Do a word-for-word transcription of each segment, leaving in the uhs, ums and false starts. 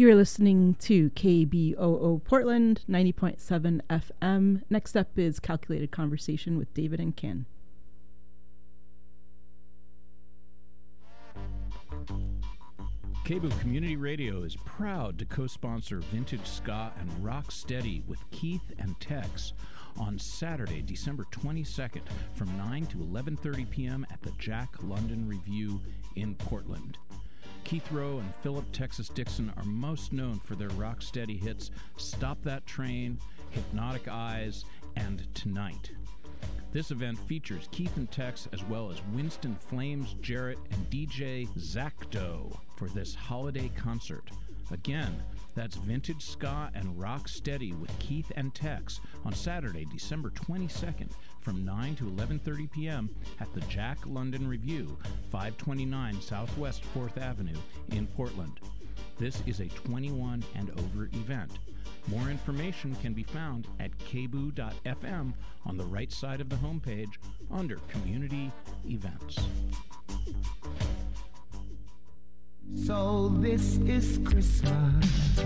You're listening to K B O O Portland, ninety point seven F M. Next up is Calculated Conversation with David and Ken. K B O O Community Radio is proud to co-sponsor Vintage Ska and Rock Steady with Keith and Tex on Saturday, December twenty-second from nine to eleven thirty p.m. at the Jack London Review in Portland. Keith Rowe and Philip Texas Dixon are most known for their rock steady hits Stop That Train, Hypnotic Eyes, and Tonight. This event features Keith and Tex as well as Winston Flames Jarrett and D J Zacto for this holiday concert. Again, that's Vintage Ska and Rock Steady with Keith and Tex on Saturday, December twenty-second from nine to eleven thirty p.m. at the Jack London Review, five twenty-nine Southwest fourth Avenue in Portland. This is a twenty-one and over event. More information can be found at k b o o dot f m on the right side of the homepage under Community Events. So this is Christmas.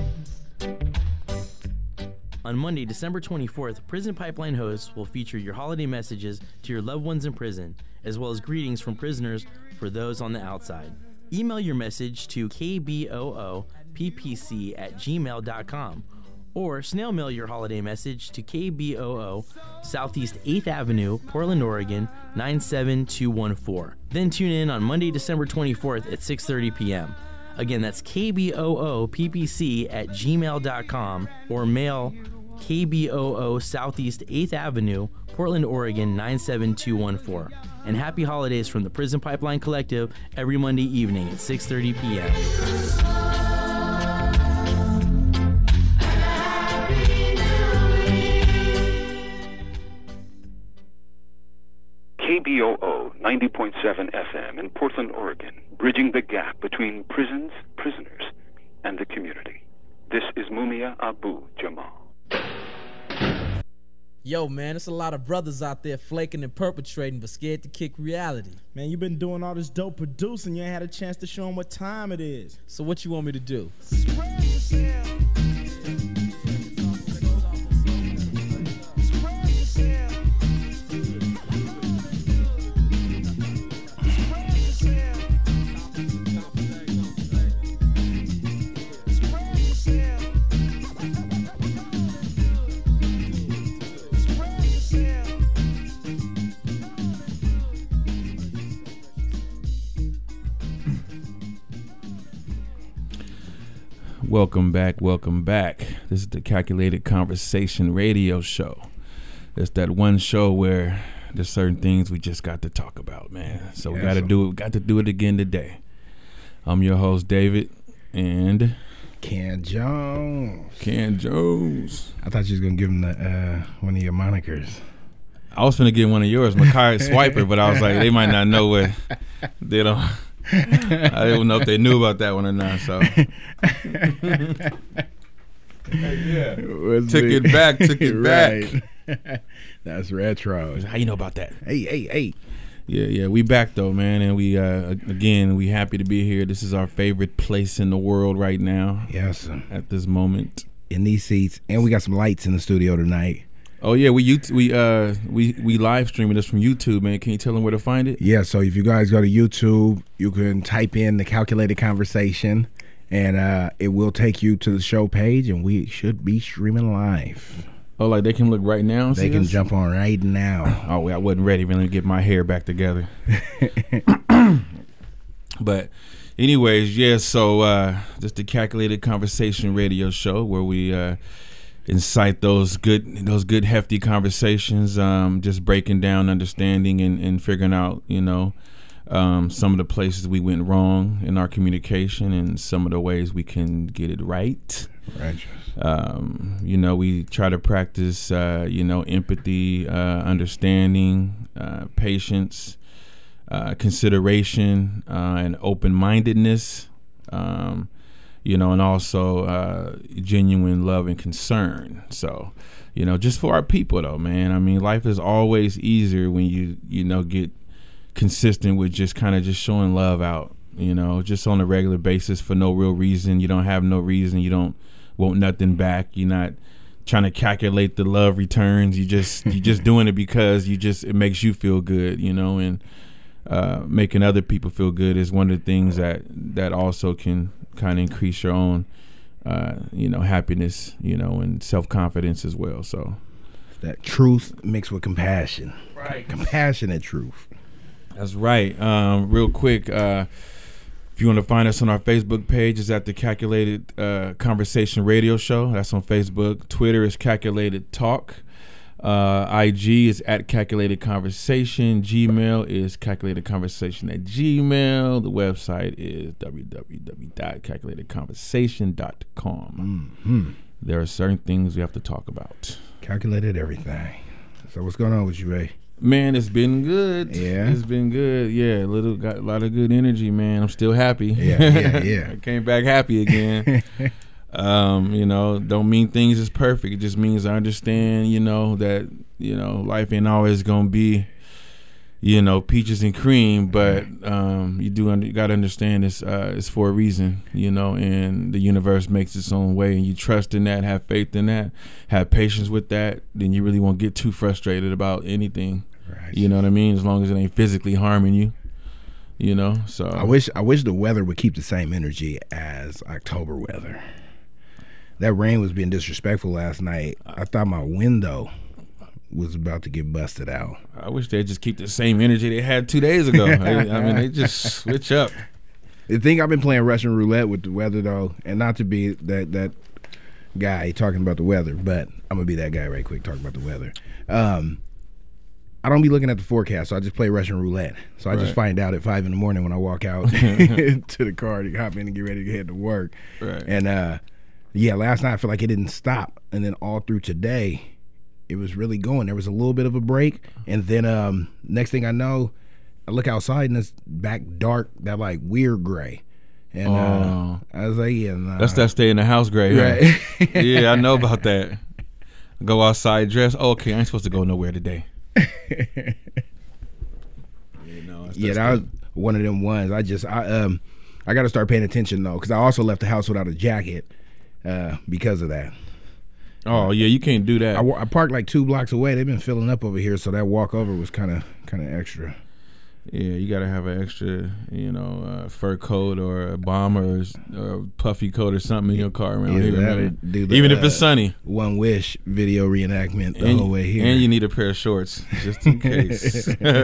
On Monday, December twenty-fourth, Prison Pipeline hosts will feature your holiday messages to your loved ones in prison, as well as greetings from prisoners for those on the outside. Email your message to k b o o p p c at gmail dot com or snail mail your holiday message to K B O O, Southeast eighth Avenue, Portland, Oregon, nine seven two one four. Then tune in on Monday, December twenty-fourth at six thirty p.m. Again, that's K B O O P P C at gmail dot com or mail K B O O Southeast eighth Avenue, Portland, Oregon, nine seven two one four. And happy holidays from the Prison Pipeline Collective every Monday evening at six thirty p.m. K B O O ninety point seven F M in Portland, Oregon, bridging the gap between prisons, prisoners, and the community. This is Mumia Abu Jamal. Yo, man, it's a lot of brothers out there flaking and perpetrating but scared to kick reality. Man, you been doing all this dope producing. You ain't had a chance to show them what time it is. So what you want me to do? Spread yourself. Welcome back, welcome back. This is the Calculated Conversation radio show. It's that one show where there's certain things we just got to talk about, man. So we got to do it. We got to do it again today. I'm your host, David, and Ken Jones. Ken Jones. I thought you was gonna give him the uh, one of your monikers. I was finna get one of yours, Makai Swiper, but I was like, they might not know what they don't. I don't know if they knew about that one or not. So, yeah, took it back, took it right. back. That's retro. How you know about that? Hey, hey, hey. Yeah, yeah, we back though, man, and we uh, again we happy to be here. This is our favorite place in the world right now. Yes, sir. At this moment, in these seats, and we got some lights in the studio tonight. Oh yeah, we we uh we we live streaming this from YouTube, man. Can you tell them where to find it? Yeah, so if you guys go to YouTube, you can type in the Calculated Conversation, and uh, it will take you to the show page, and we should be streaming live. Oh, like they can look right now? And they see can us? jump on right now. Oh, I wasn't ready. Let me get my hair back together. But anyways, yeah. So uh, just the Calculated Conversation radio show where we. Uh, incite those good those good hefty conversations, um, just breaking down, understanding, and, and figuring out, you know, um, some of the places we went wrong in our communication and some of the ways we can get it right. Right. Um, you know, we try to practice, uh, you know, empathy, uh, understanding, uh, patience, uh, consideration, uh, and open-mindedness. Um, You know, and also uh, genuine love and concern. So, you know, just for our people, though, man. I mean, life is always easier when you, you know, get consistent with just kind of just showing love out you know, just on a regular basis for no real reason. You don't have no reason. You don't want nothing back. You're not trying to calculate the love returns. You just you just doing it because you just it makes you feel good, you know, and uh, making other people feel good is one of the things that that also can kind of increase your own, uh, you know, happiness, you know, and self-confidence as well. So that truth mixed with compassion, right? Compassionate truth. That's right. Um, real quick, uh, if you want to find us on our Facebook page, it's at the Calculated uh, Conversation Radio Show. That's on Facebook. Twitter is Calculated Talk. Uh, I G is at Calculated Conversation. Gmail is Calculated Conversation at Gmail. The website is w w w dot calculated conversation dot com. Mm-hmm. There are certain things we have to talk about. Calculated everything. So what's going on with you, Ray? Man, it's been good. Yeah, it's been good. Yeah, a little got a lot of good energy, man. I'm still happy. Yeah, yeah, yeah. I came back happy again. um, you know, don't mean things is perfect. It just means I understand, you know, that you know life ain't always gonna be, you know, peaches and cream. But um, you do under, you gotta understand it's uh, it's for a reason, you know, and the universe makes its own way, and you trust in that, have faith in that, have patience with that. Then you really won't get too frustrated about anything. Right. You know what I mean? As long as it ain't physically harming you, you know. So I wish I wish the weather would keep the same energy as October weather. That rain was being disrespectful last night. I thought my window was about to get busted out. I wish they'd just keep the same energy they had two days ago. I, I mean, they just switch up. The thing I've been playing Russian roulette with the weather though, and not to be that that guy talking about the weather, but I'm gonna be that guy right quick talking about the weather. Um, I don't be looking at the forecast, so I just play Russian roulette. So I right. just find out at five in the morning when I walk out to the car to hop in and get ready to head to work. Right. And uh, yeah, last night I feel like it didn't stop, and then all through today, it was really going. There was a little bit of a break, and then um, next thing I know, I look outside and it's back dark, that like weird gray. And oh. uh, I was like, yeah, nah. That's that stay in the house gray. Right. Huh? Yeah, I know about that. Go outside, dress. Oh, okay, I ain't supposed to go nowhere today. you know, yeah, that was one of them ones. I just, I um, I got to start paying attention though, because I also left the house without a jacket uh, because of that. Oh yeah, you can't do that. I, I parked like two blocks away. They've been filling up over here, so that walk over was kind of kind of extra. Yeah, you gotta have an extra, you know, uh, fur coat or a bomber or, or a puffy coat or something in your car around yeah, here, man. The, Even uh, if it's sunny. One Wish video reenactment the and, whole way here. And you need a pair of shorts just in case.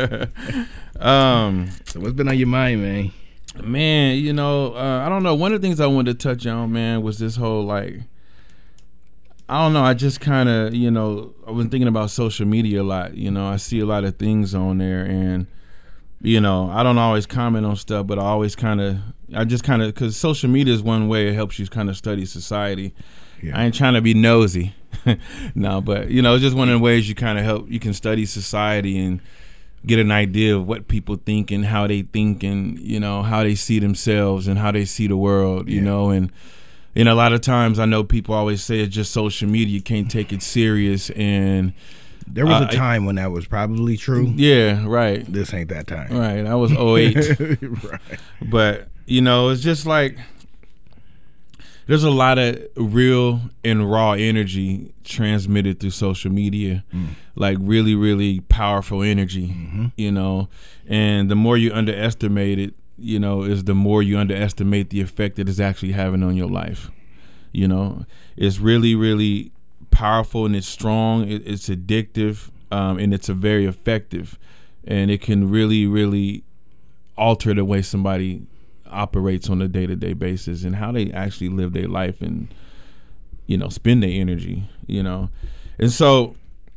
um, so what's been on your mind, man? Man, you know, uh, I don't know. One of the things I wanted to touch on, man, was this whole like, I don't know. I just kind of, you know, I've been thinking about social media a lot. You know, I see a lot of things on there, and you know, I don't always comment on stuff, but I always kind of, I just kind of, because social media is one way it helps you kind of study society. Yeah. I ain't trying to be nosy, no, but you know, it's just one of the ways you kind of help, you can study society and get an idea of what people think and how they think and, you know, how they see themselves and how they see the world, you yeah. know, and, you know, a lot of times I know people always say it's just social media, you can't take it serious, and there was uh, a time when that was probably true. Yeah, right. This ain't that time. Right. That was oh eight. Right. But, you know, it's just like there's a lot of real and raw energy transmitted through social media, mm. like really, really powerful energy, mm-hmm. you know, and the more you underestimate it, you know, is the more you underestimate the effect that it's actually having on your life. You know, it's really, really powerful and it's strong. It, it's addictive, um, and it's a very effective, and it can really, really alter the way somebody operates on a day-to-day basis and how they actually live their life and, you know, spend their energy, you know. And so,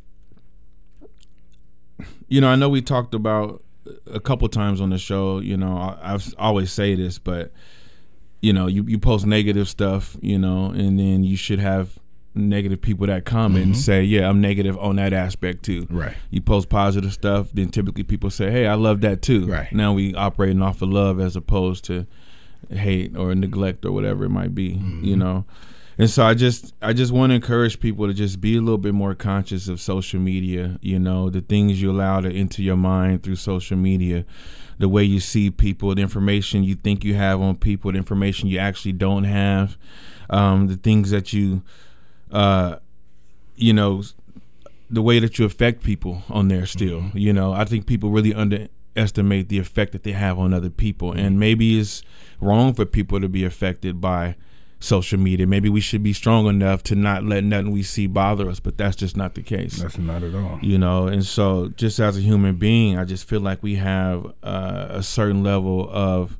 you know, I know we talked about a couple times on the show, you know, I, I've always say this, but, you know, you, you post negative stuff, you know, and then you should have negative people that comment mm-hmm. and say, yeah, I'm negative on that aspect too. Right. You post positive stuff, then typically people say, hey, I love that too. Right. Now we operating off of love as opposed to hate or neglect or whatever it might be, mm-hmm. you know. And so I just I just want to encourage people to just be a little bit more conscious of social media, you know, the things you allow to enter your mind through social media, the way you see people, the information you think you have on people, the information you actually don't have, um, the things that you, uh, you know, the way that you affect people on there still. Mm-hmm. You know, I think people really underestimate the effect that they have on other people. And maybe it's wrong for people to be affected by social media. Maybe we should be strong enough to not let nothing we see bother us, but that's just not the case. That's not at all. You know, and so just as a human being, I just feel like we have uh, a certain level of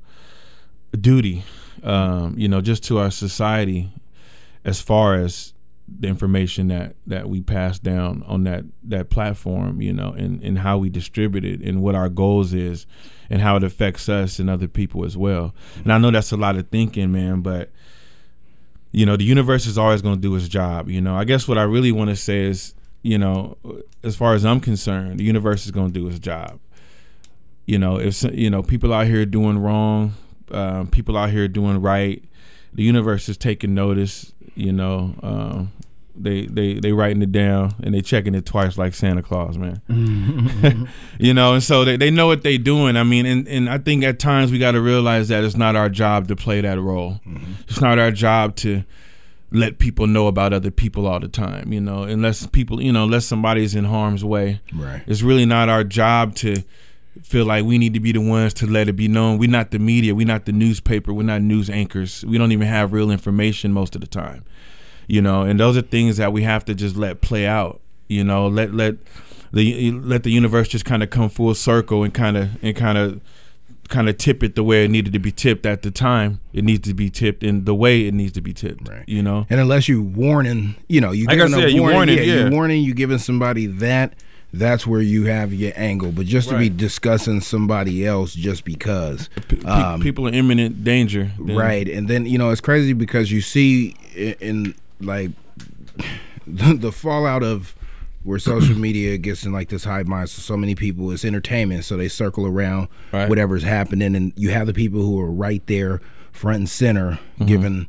duty, um, you know, just to our society as far as the information that, that we pass down on that, that platform, you know, and, and how we distribute it and what our goals is and how it affects us and other people as well. And I know that's a lot of thinking, man, but you know, the universe is always going to do its job. You know, I guess what I really want to say is, you know, as far as I'm concerned, the universe is going to do its job. You know, if, you know, people out here doing wrong, um, people out here doing right, the universe is taking notice, you know, um, they, they, they writing it down and they checking it twice like Santa Claus, man. You know, and so they, they know what they doing. I mean, and, and I think at times we got to realize that it's not our job to play that role. Mm-hmm. It's not our job to let people know about other people all the time, you know, unless people, you know, unless somebody's in harm's way. Right. It's really not our job to feel like we need to be the ones to let it be known. We're not the media. We're not the newspaper. We're not news anchors. We don't even have real information most of the time. You know, and those are things that we have to just let play out. You know, let let the let the universe just kind of come full circle and kind of and kind of kind of tip it the way it needed to be tipped at the time it needs to be tipped in the way it needs to be tipped. Right. You know, and unless you warning, you know, you like giving I said, a you warning, warning, yeah, yeah. you warning, you giving somebody that. That's where you have your angle. But just to right. be discussing somebody else just because P- um, people are in imminent danger, then. Right? And then you know it's crazy because you see in, in like the, the fallout of where social media gets in like this hive mind. So so many people, it's entertainment, so they circle around right. whatever's happening, and you have the people who are right there, front and center, mm-hmm. giving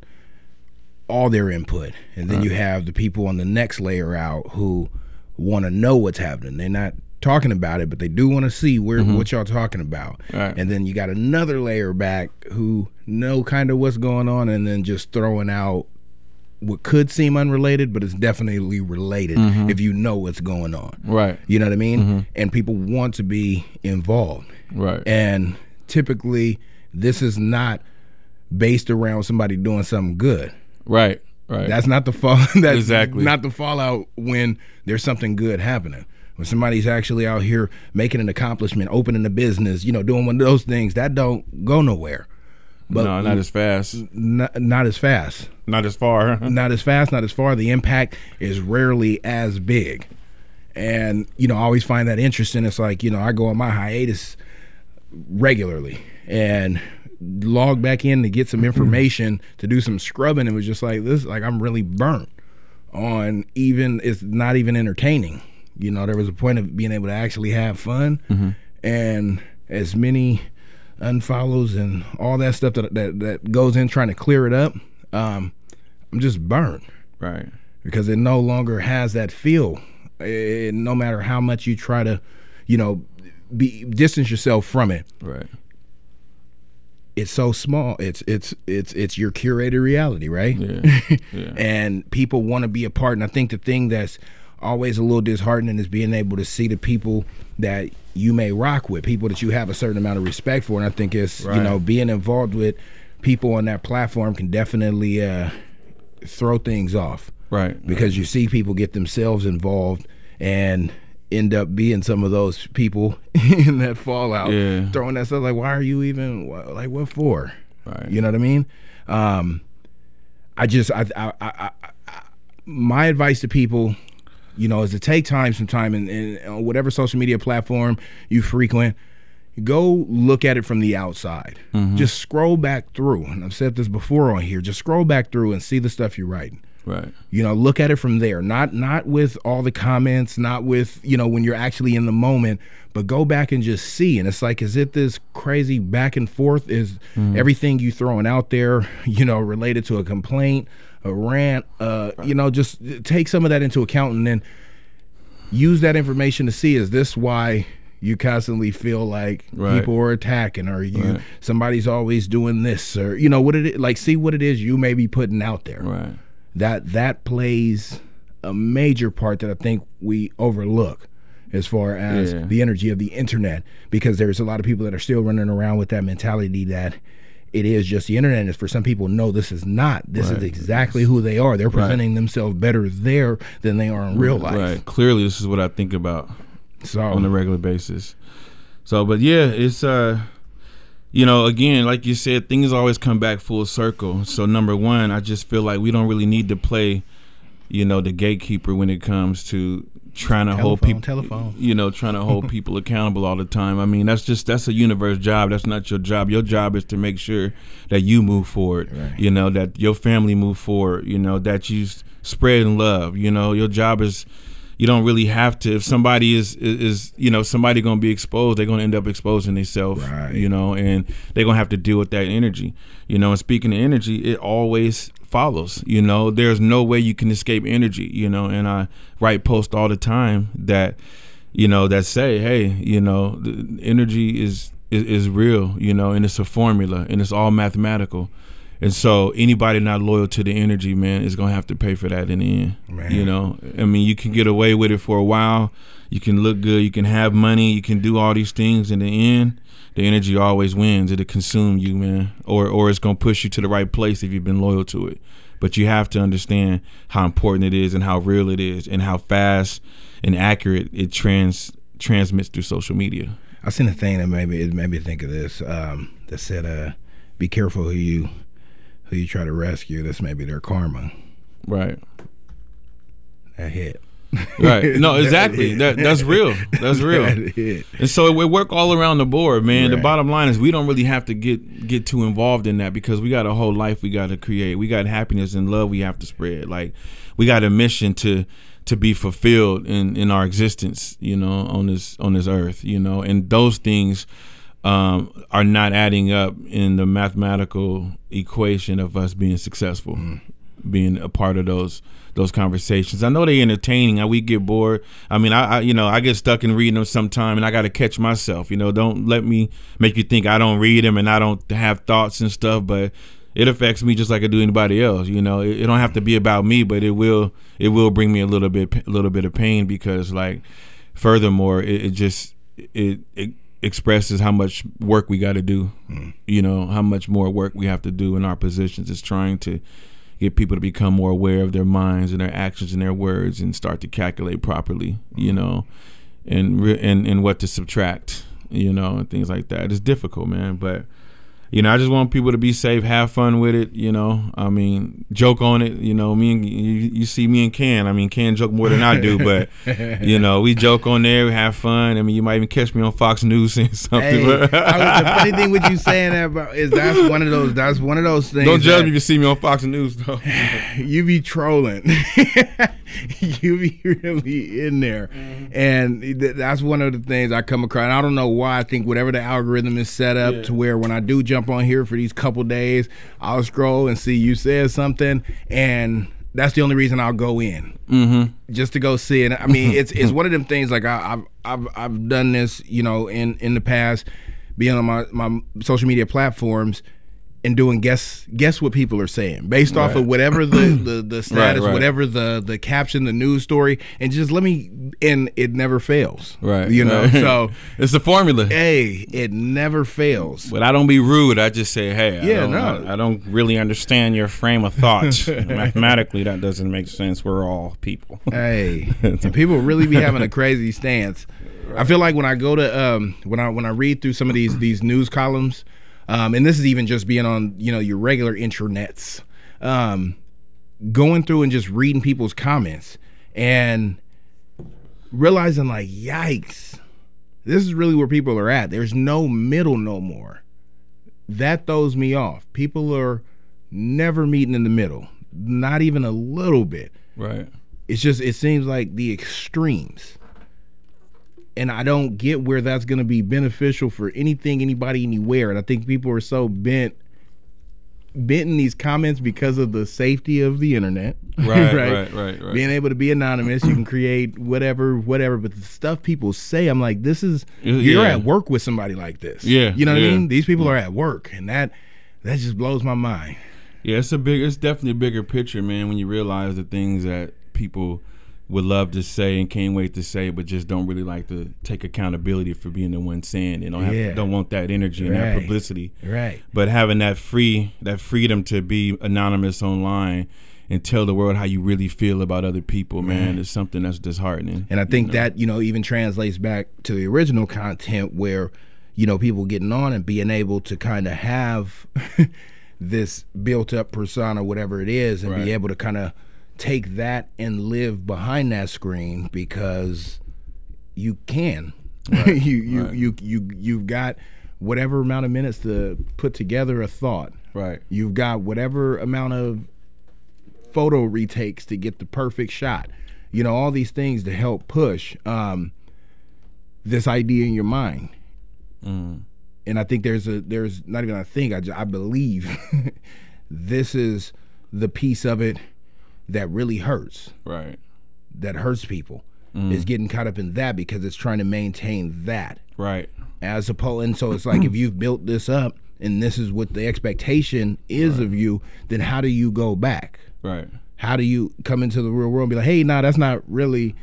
all their input, and then right. you have the people on the next layer out who want to know what's happening. They're not talking about it, but they do want to see where mm-hmm. what y'all talking about. Right. And then you got another layer back who know kind of what's going on, and then just throwing out what could seem unrelated, but it's definitely related mm-hmm. if you know what's going on. Right. You know what I mean? Mm-hmm. And people want to be involved. Right. And typically this is not based around somebody doing something good. Right. Right. That's not the fall. That's exactly not the fallout when there's something good happening. When somebody's actually out here making an accomplishment, opening a business, you know, doing one of those things, that don't go nowhere. But no, not as fast. Not, not as fast. Not as far. Not as fast. Not as far. The impact is rarely as big. And you know, I always find that interesting. It's like, you know, I go on my hiatus regularly and log back in to get some information to do some scrubbing. It was just like this, like I'm really burnt on even, it's not even entertaining. You know, there was a point of being able to actually have fun mm-hmm. and as many unfollows and all that stuff that, that that goes in trying to clear it up. Um, I'm just burnt. Right. Because it no longer has that feel. It, no matter how much you try to, you know, be distance yourself from it. Right. It's so small. It's it's it's it's your curated reality, right? Yeah. Yeah. And people want to be a part. And I think the thing that's always a little disheartening is being able to see the people that you may rock with, people that you have a certain amount of respect for. And I think it's right. you know, being involved with people on that platform can definitely uh, throw things off. Right. Because right. you see people get themselves involved and end up being some of those people in that fallout, yeah. throwing that stuff like, why are you even, like, what for? Right. You know what I mean? Um, I just, I, I, I, I, my advice to people, you know, is to take time sometime and, and on whatever social media platform you frequent, go look at it from the outside. Mm-hmm. Just scroll back through. And I've said this before on here, just scroll back through and see the stuff you're writing. Right. You know, look at it from there. Not not with all the comments, not with, you know, when you're actually in the moment, but go back and just see. And it's like, is it this crazy back and forth? Is mm-hmm. everything you throwing out there, you know, related to a complaint, a rant, uh, you know, just take some of that into account and then use that information to see, is this why you constantly feel like Right. people are attacking, or you Right. somebody's always doing this, or you know what it is. Like, see what it is you may be putting out there. Right. That that plays a major part that I think we overlook as far as Yeah. the energy of the internet, because there's a lot of people that are still running around with that mentality that it is just the internet. And for some people, no, this is not. This Right. is exactly who they are. They're Right. presenting themselves better there than they are in real life. Right. Clearly, this is what I think about So on a regular basis. So, but yeah, it's uh, you know, again, like you said, things always come back full circle. So, number one, I just feel like we don't really need to play, you know, the gatekeeper when it comes to trying to hold Telephone, people, telephone. you know, trying to hold people accountable all the time. I mean, that's just that's a universe job. That's not your job. Your job is to make sure that you move forward. Right. You know, that your family move forward. You know, that you s- spread love. You know, your job is. You don't really have to. If somebody is is, is you know, somebody gonna be exposed, they're gonna end up exposing themselves. Right. You know, and they're gonna have to deal with that energy. You know, and speaking of energy, it always follows. You know, there's no way you can escape energy. You know, and I write posts all the time that, you know, that say, hey, you know, the energy is is, is real. You know, and it's a formula, and it's all mathematical. And so anybody not loyal to the energy, man, is gonna have to pay for that in the end. Man. You know, I mean, you can get away with it for a while. You can look good. You can have money. You can do all these things. In the end, the energy always wins. It'll consume you, man, or or it's gonna push you to the right place if you've been loyal to it. But you have to understand how important it is and how real it is and how fast and accurate it trans transmits through social media. I seen a thing that made me it made me think of this. Um, that said, uh, "Be careful who you who you try to rescue. This may be their karma." Right. That hit. Right. No, exactly. That that's real. That's real. That hit. And so we work all around the board, man. The Right. bottom line is we don't really have to get get too involved in that because we got a whole life we got to create. We got happiness and love we have to spread. Like we got a mission to to be fulfilled in in our existence, you know, on this on this earth, you know. And those things um, are not adding up in the mathematical equation of us being successful, mm. being a part of those those conversations. I know they're entertaining. I, we get bored. I mean, I, I you know I get stuck in reading them sometime, and I got to catch myself. You know, don't let me make you think I don't read them and I don't have thoughts and stuff. But it affects me just like it do anybody else. You know, it, it don't have to be about me, but it will it will bring me a little bit a little bit of pain because, like, furthermore, it, it just it it expresses how much work we got to do. Mm. You know, how much more work we have to do in our positions is trying to get people to become more aware of their minds and their actions and their words and start to calculate properly, you know, and re- and and what to subtract, you know, and things like that. It's difficult, man, but you know, I just want people to be safe, have fun with it, you know. I mean, joke on it, you know. Me and you, you see me and Ken. I mean, Ken joke more than I do, but you know, we joke on there, we have fun. I mean, you might even catch me on Fox News saying something. Hey, I was, the funny thing with you saying that about is that's one of those that's one of those things. Don't judge me if you see me on Fox News, though. You be trolling. You be really in there, mm-hmm. and th- that's one of the things I come across. And I don't know why. I think whatever the algorithm is set up yeah. to where when I do jump on here for these couple days, I'll scroll and see you said something, and that's the only reason I'll go in, mm-hmm. just to go see it. I mean, it's it's one of them things. Like I, I've I've I've done this, you know, in in the past, being on my my social media platforms. And doing guess guess what people are saying based right. off of whatever the, the, the status, right, right. whatever the, the caption, the news story, and just let me. And it never fails, right? You know, right. so it's the formula. Hey, it never fails. But I don't be rude. I just say, hey, yeah, I don't, no, I, I don't really understand your frame of thought. Mathematically, that doesn't make sense. We're all people. Hey, and people really be having a crazy stance. Right. I feel like when I go to um when I when I read through some of these these news columns. Um, and this is even just being on, you know, your regular intranets, um, going through and just reading people's comments and realizing like, yikes, this is really where people are at. There's no middle no more. That throws me off. People are never meeting in the middle, not even a little bit. Right. It's just, it seems like the extremes. And I don't get where that's going to be beneficial for anything, anybody, anywhere. And I think people are so bent been in these comments because of the safety of the internet. Right, right, right, right, right. Being able to be anonymous, you can create whatever, whatever. But the stuff people say, I'm like, this is you're yeah. at work with somebody like this. Yeah, you know what yeah. I mean. These people are at work, and that that just blows my mind. Yeah, it's a big, it's definitely a bigger picture, man. When you realize the things that people would love to say and can't wait to say, but just don't really like to take accountability for being the one saying. They don't have, Yeah. don't want that energy and Right. that publicity. Right. But having that free, that freedom to be anonymous online and tell the world how you really feel about other people, man, is something that's disheartening. And I think you know? that, you know, even translates back to the original content where, you know, people getting on and being able to kind of have this built up persona, whatever it is, and Right. be able to kind of take that and live behind that screen because you can. Right. you you, Right. you you you've got whatever amount of minutes to put together a thought. Right. You've got whatever amount of photo retakes to get the perfect shot. You know, all these things to help push um, this idea in your mind. Mm. And I think there's a there's not even I think I, ju- I believe this is the piece of it that really hurts. Right. That hurts people. Mm. Is getting caught up in that because it's trying to maintain that. Right. As opposed, and so it's like if you've built this up and this is what the expectation is Right. of you, then how do you go back? Right. How do you come into the real world and be like, hey, nah, that's not really,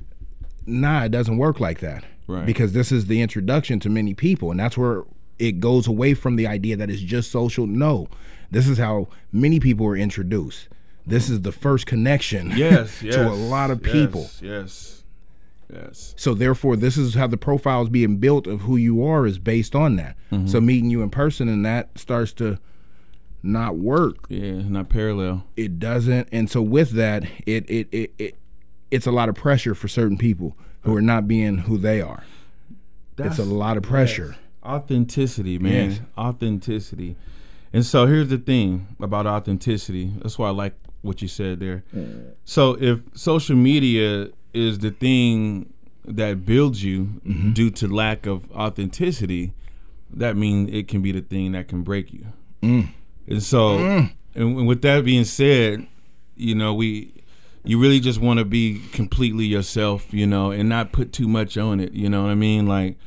nah, it doesn't work like that. Right. Because this is the introduction to many people, and that's where it goes away from the idea that it's just social. No, this is how many people are introduced. This is the first connection Yes, yes. to a lot of people. Yes, yes, yes. So therefore, this is how the profile is being built of who you are is based on that. Mhm. So meeting you in person and that starts to not work. Yeah, not parallel. It doesn't, and so with that, it it it, it it's a lot of pressure for certain people who are not being who they are. That's, it's a lot of pressure. yes. Authenticity, man. Yes. Authenticity. And so here's the thing about authenticity. That's why I like what you said there. So if social media is the thing that builds you Mm-hmm. due to lack of authenticity, that means it can be the thing that can break you. Mm. And so, Mm. and with that being said, you know, we, you really just want to be completely yourself, you know, and not put too much on it. You know what I mean? Like,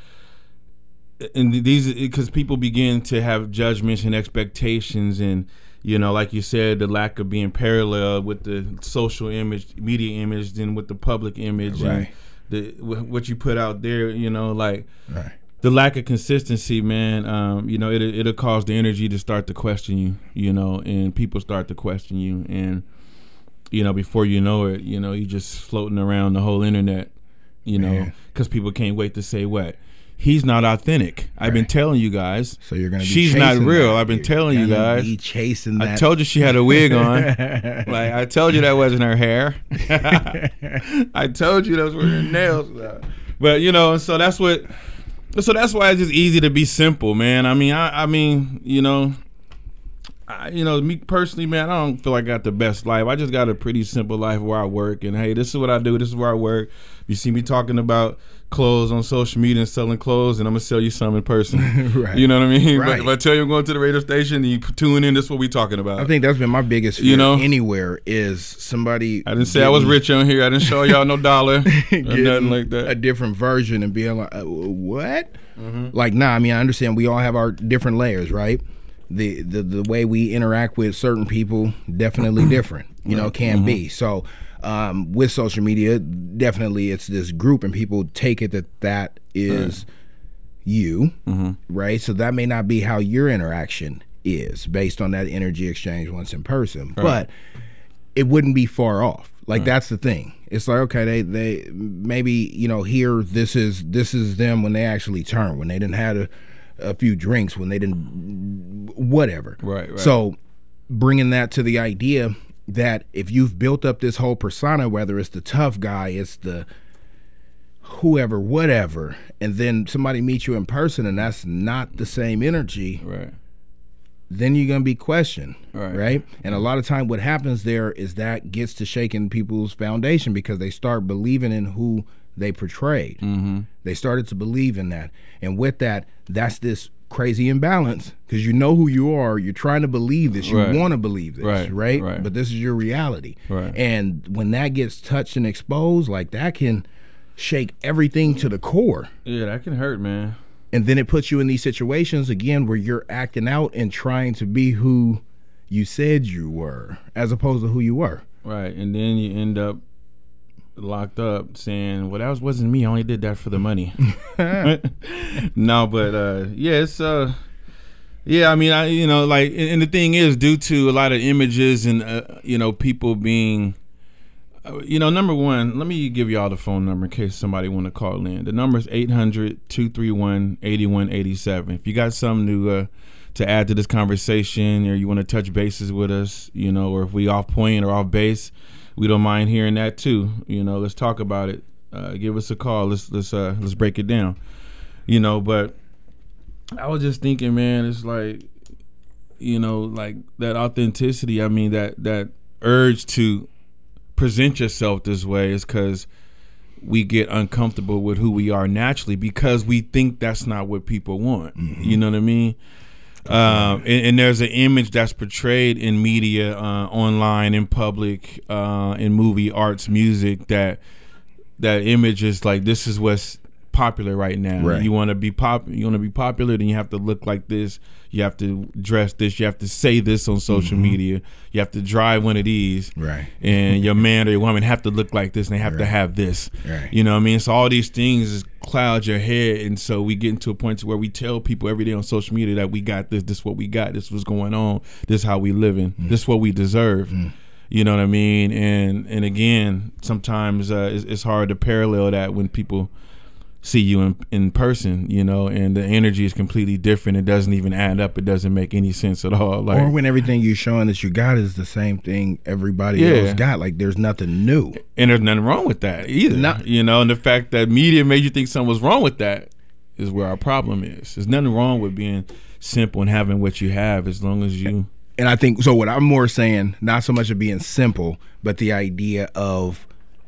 and these, because people begin to have judgments and expectations, and you know, like you said, the lack of being parallel with the social image, media image, than with the public image, Right. and the wh- what you put out there. You know, like. Right. The lack of consistency, man, um, you know, it, it'll cause the energy to start to question you, you know, and people start to question you. And, you know, before you know it, you know, you just floating around the whole internet, you know, because people can't wait to say what? He's not authentic. I've been telling you guys. So you're going to be She's not chasing real. that. I've been You're telling you gonna guys. be chasing that. I told you she had a wig on. Like, I told you that wasn't her hair. I told you those were her nails. But, you know, so that's what... So that's why it's just easy to be simple, man. I mean, I, I mean, you know, I, you know, me personally, man, I don't feel like I got the best life. I just got a pretty simple life where I work, and hey, this is what I do. This is where I work. You see me talking about clothes on social media and selling clothes, and I'm gonna sell you some in person. Right. You know what I mean? Right. But if I tell you I'm going to the radio station, and you tune in. This is what we talking about. I think that's been my biggest fear You know? anywhere is somebody. I didn't say I was rich on here. I didn't show y'all no dollar or getting nothing like that. a different version and being like, uh, what? Mhm. Like, nah, I mean, I understand we all have our different layers, right? The the, the way we interact with certain people, definitely different, you know, can Mhm. be. So um, with social media, definitely it's this group and people take it that that is you, Mhm. right? So that may not be how your interaction is based on that energy exchange once in person, Right. but it wouldn't be far off. Like Right. that's the thing. It's like, okay, they they maybe, you know, here this is this is them when they actually turn, when they didn't have a, a few drinks, when they didn't whatever. Right, right. So bringing that to the idea that if you've built up this whole persona, whether it's the tough guy, it's the whoever, whatever, and then somebody meets you in person and that's not the same energy, Right. then you're going to be questioned, Right. right? And a lot of time what happens there is that gets to shaking people's foundation because they start believing in who they portrayed. Mm-hmm. They started to believe in that. And with that, that's this crazy imbalance because you know who you are. You're trying to believe this. You Right. want to believe this, Right, right? right. But this is your reality. Right. And when that gets touched and exposed, like that can shake everything to the core. Yeah, that can hurt, man. And then it puts you in these situations again where you're acting out and trying to be who you said you were as opposed to who you were. Right, and then you end up locked up saying, well, that was, wasn't me. I only did that for the money. No, but uh, yeah, it's uh, yeah. I mean, I you know, like, and, and the thing is, due to a lot of images and uh, you know, people being, uh, you know, number one, let me give y'all the phone number in case somebody want to call in. The number is eight hundred, two three one, eight one eight seven. If you got something to uh, to add to this conversation, or you want to touch bases with us, you know, or if we off point or off base, we don't mind hearing that too. You know, let's talk about it. Uh, give us a call. Let's let's uh, let's break it down. You know, but I was just thinking, man, it's like, you know, like that authenticity. I mean, that that urge to present yourself this way is because we get uncomfortable with who we are naturally because we think that's not what people want. Mm-hmm. You know what I mean? Um, and, and there's an image that's portrayed in media, uh, online, in public, uh, in movie, arts, music, that that image is like, this is what's popular right now. Right. You want to be pop, you want to be popular, then you have to look like this. You have to dress this. You have to say this on social mm-hmm. media. You have to drive one of these. Right. And your man or your woman have to look like this, and they have right. to have this. Right. You know what I mean? So all these things cloud your head, and so we get into a point to where we tell people every day on social media that we got this, this is what we got, this is what's going on, this is how we living, mm. this is what we deserve. Mm. You know what I mean? And and again, sometimes uh, it's, it's hard to parallel that when people see you in, in person, you know, and the energy is completely different. It doesn't even add up. It doesn't make any sense at all. Like, or when everything you're showing that you got is the same thing everybody yeah. else got. Like, there's nothing new. And there's nothing wrong with that either. Not, you know, and the fact that media made you think something was wrong with that is where our problem is. There's nothing wrong with being simple and having what you have, as long as you... And I think, so what I'm more saying, not so much of being simple, but the idea of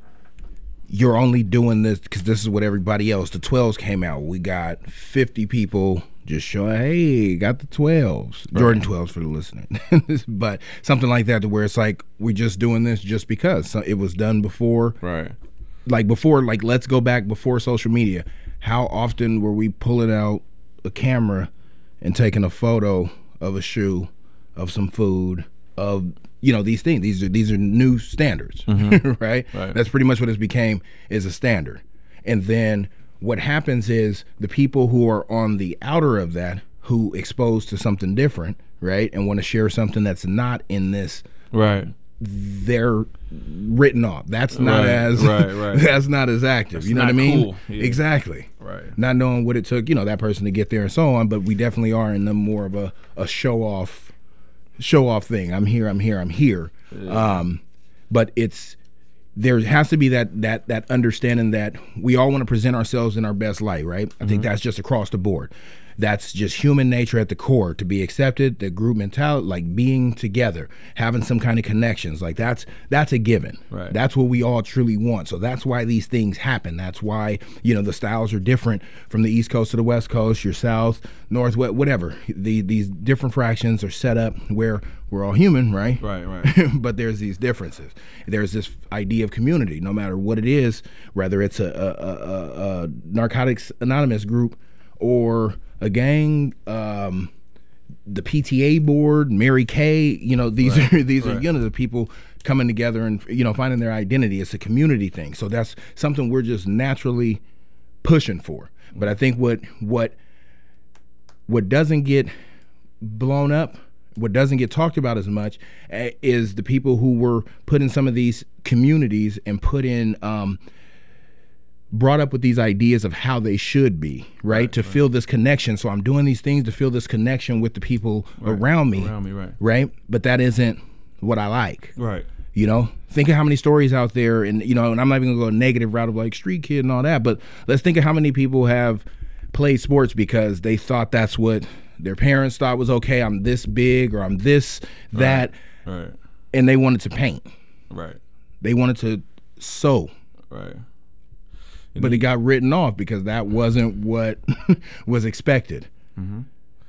you're only doing this because this is what everybody else, the twelves came out. We got fifty people just showing, hey, got the twelves. Right. Jordan twelves for the listener. But something like that, to where it's like, we're just doing this just because. So it was done before. Right. Like before, like let's go back before social media. How often were we pulling out a camera and taking a photo of a shoe, of some food, of, you know, these things. These are these are new standards, mm-hmm. right? right? That's pretty much what it's became, is a standard. And then what happens is the people who are on the outer of that, who exposed to something different, right, and want to share something that's not in this, right, they're written off. That's not right, as right, right. that's not as active. That's you know not what I mean? Cool. Yeah. Exactly. Right. Not knowing what it took, you know, that person to get there and so on. But we definitely are in the more of a, a show off, show off thing. I'm here. I'm here. I'm here. Yeah. Um, but it's there has to be that that that understanding that we all want to present ourselves in our best light, right? I mm-hmm. think that's just across the board. That's just human nature at the core, to be accepted, the group mentality, like being together, having some kind of connections. Like that's that's a given. Right. That's what we all truly want. So that's why these things happen. That's why, you know, the styles are different from the East Coast to the West Coast, your South, Northwest, whatever. The, these different fractions are set up where we're all human, right? Right, right. But there's these differences. There's this idea of community, no matter what it is, whether it's a, a, a, a Narcotics Anonymous group or a gang, um, the P T A board, Mary Kay, you know, these right, are these right. are you know the people coming together and, you know, finding their identity. It's a community thing. So that's something we're just naturally pushing for. But I think what what what doesn't get blown up, what doesn't get talked about as much, uh, is the people who were put in some of these communities and put in um, brought up with these ideas of how they should be, right? right to right. feel this connection. So I'm doing these things to feel this connection with the people right. around me, around me, right? Right, but that isn't what I like, right? You know, think of how many stories out there, and you know, and I'm not even gonna go a negative route of like street kid and all that, but let's think of how many people have played sports because they thought that's what their parents thought was okay. I'm this big, or I'm this, that, right? right. And they wanted to paint, right? They wanted to sew, right? But it got written off because that wasn't what was expected. Mm-hmm.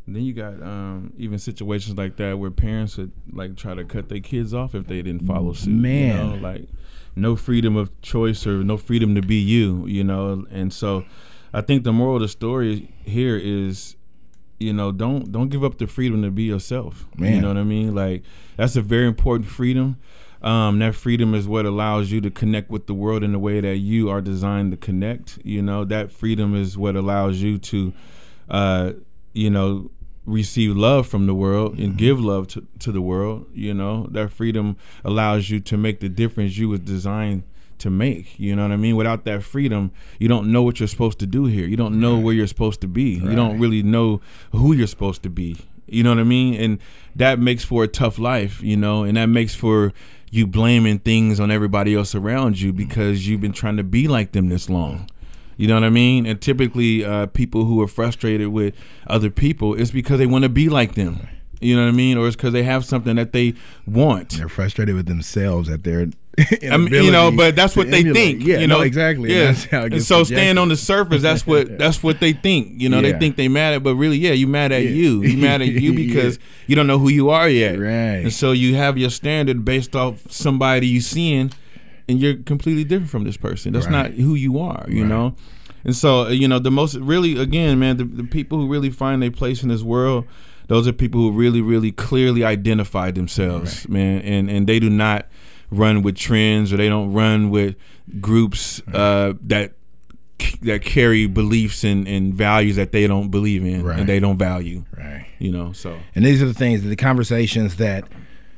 Then you got um, even situations like that where parents would like try to cut their kids off if they didn't follow suit. Man, you know, like no freedom of choice or no freedom to be you. You know, and so I think the moral of the story here is, you know, don't don't give up the freedom to be yourself. Man. You know what I mean? Like that's a very important freedom. Um, that freedom is what allows you to connect with the world in the way that you are designed to connect. You know, that freedom is what allows you to, uh, you know, receive love from the world and mm-hmm. give love to, to the world. You know, that freedom allows you to make the difference you was designed to make. You know what I mean? Without that freedom, you don't know what you're supposed to do here. You don't know where you're supposed to be. Right. You don't really know who you're supposed to be. You know what I mean? And that makes for a tough life, you know, and that makes for you blaming things on everybody else around you because you've been trying to be like them this long. You know what I mean? And typically uh, people who are frustrated with other people, it's because they want to be like them. You know what I mean? Or it's because they have something that they want. They're frustrated with themselves at their I mean, you know, but that's what they emulate. think. Yeah, you know, no, exactly. Yeah, and, that's how it and gets so projected. staying on the surface, that's what that's what they think. You know, Yeah. they think they mad at, but really, yeah, you mad at Yeah. you. You mad at you because Yeah. you don't know who you are yet. Right. And so you have your standard based off somebody you seeing, and you're completely different from this person. That's Right. not who you are. You Right. know. And so, you know, the most really, again, man, the, the people who really find their place in this world, those are people who really, really clearly identify themselves, Right. man, and and they do not run with trends or they don't run with groups uh, that that carry beliefs and, and values that they don't believe in Right. and they don't value. Right. You know, so. And these are the things, the conversations that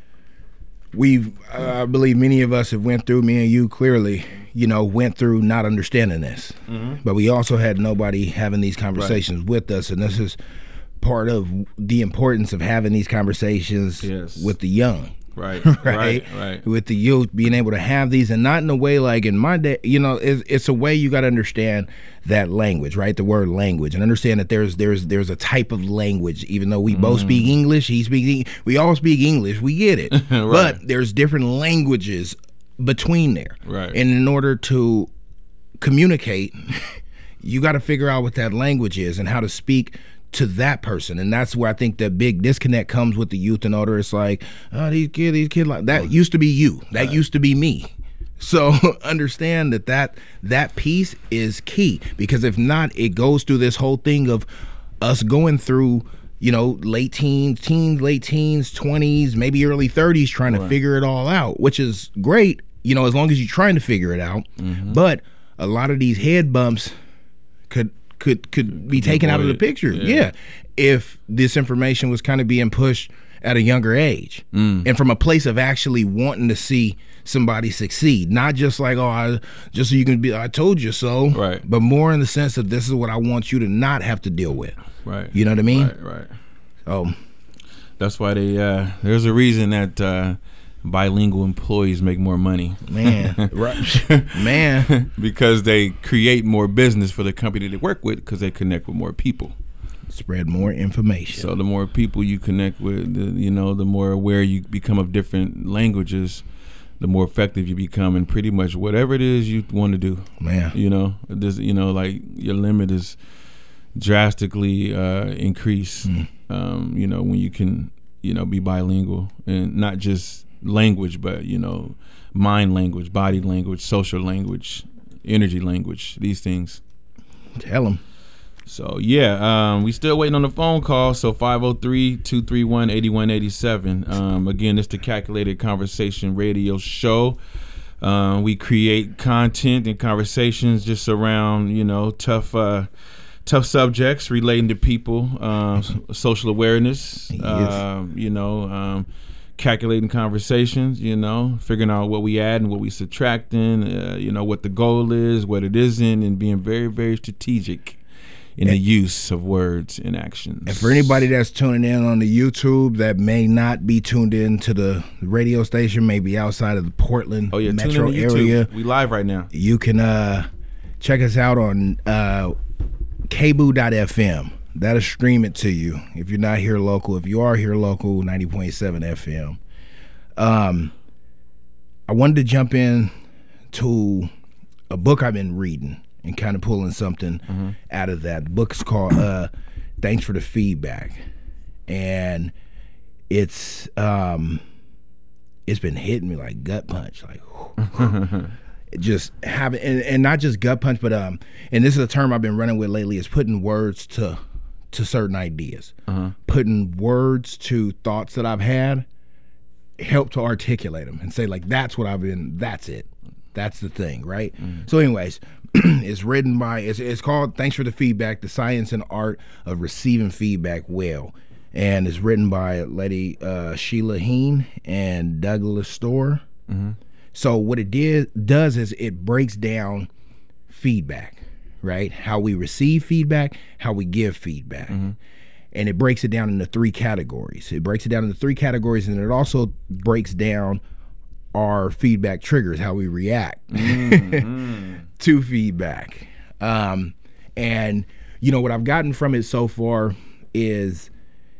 we've, uh, I believe many of us have went through, me and you clearly, you know, went through not understanding this. Mm-hmm. But we also had nobody having these conversations right. with us. And this is part of the importance of having these conversations yes. with the young. Right, right, right, right. With the youth, being able to have these, and not in a way like in my day, you know, it's, it's a way you got to understand that language, right? The word language, and understand that there's there's there's a type of language. Even though we mm. both speak English, he speaks, we all speak English, we get it. right. But there's different languages between there, right? And in order to communicate, you got to figure out what that language is and how to speak to that person. And that's where I think the big disconnect comes with the youth and older. It's like, oh, these kids, these kids, like that used to be you. That right. used to be me. So understand that, that that piece is key, because if not, it goes through this whole thing of us going through, you know, late teens, teens, late teens, twenties, maybe early thirties, trying to right. figure it all out, which is great, you know, as long as you're trying to figure it out. Mm-hmm. But a lot of these head bumps could could could be taken out of the picture. Yeah. yeah. If this information was kind of being pushed at a younger age mm. and from a place of actually wanting to see somebody succeed, not just like, oh, I, just so you can be, I told you so, right? But more in the sense of, this is what I want you to not have to deal with, right? You know what I mean? Right, right. Oh, that's why they. Uh, there's a reason that uh, bilingual employees make more money, man. Right, man, because they create more business for the company they work with, because they connect with more people. Spread more information. So the more people you connect with, the, you know, the more aware you become of different languages, the more effective you become in pretty much whatever it is you want to do. Man, you know, this, you know, like your limit is drastically uh, increased. Mm. Um, you know, when you can, you know, be bilingual, and not just language, but you know, mind language, body language, social language, energy language. These things. Tell them. So, yeah, um, we still waiting on the phone call. So, five oh three, two three one, eight one eight seven. Um, again, it's the Calculated Conversation radio show. Um, we create content and conversations just around, you know, tough uh, tough subjects relating to people, uh, social awareness, yes. uh, you know, um, calculating conversations, you know, figuring out what we add and what we subtracting, uh, you know, what the goal is, what it isn't, and being very, very strategic in the use of words and actions. And for anybody that's tuning in on the YouTube that may not be tuned in to the radio station, maybe outside of the Portland oh, yeah, metro tune in area, YouTube. We live right now. You can uh, check us out on uh, K B O O dot F M. That'll stream it to you if you're not here local. If you are here local, ninety point seven F M. Um, I wanted to jump in to a book I've been reading and kind of pulling something mm-hmm. out of that. The book's called uh, Thanks for the Feedback. and it's um, it's been hitting me like gut punch, like just having, and, and not just gut punch, but um, and this is a term I've been running with lately, is putting words to to certain ideas, uh-huh. putting words to thoughts that I've had, help to articulate them and say like, that's what I've been, that's it. That's the thing, right? Mm. So anyways, it's written by, it's, it's called Thanks for the Feedback, The Science and Art of Receiving Feedback Well. And it's written by Lady uh, Sheila Heen and Douglas Storr. Mm-hmm. So what it did, does is it breaks down feedback, right? How we receive feedback, how we give feedback. Mm-hmm. And it breaks it down into three categories. It breaks it down into three categories, and it also breaks down our feedback triggers, how we react mm-hmm. to feedback. Um, and, you know, what I've gotten from it so far is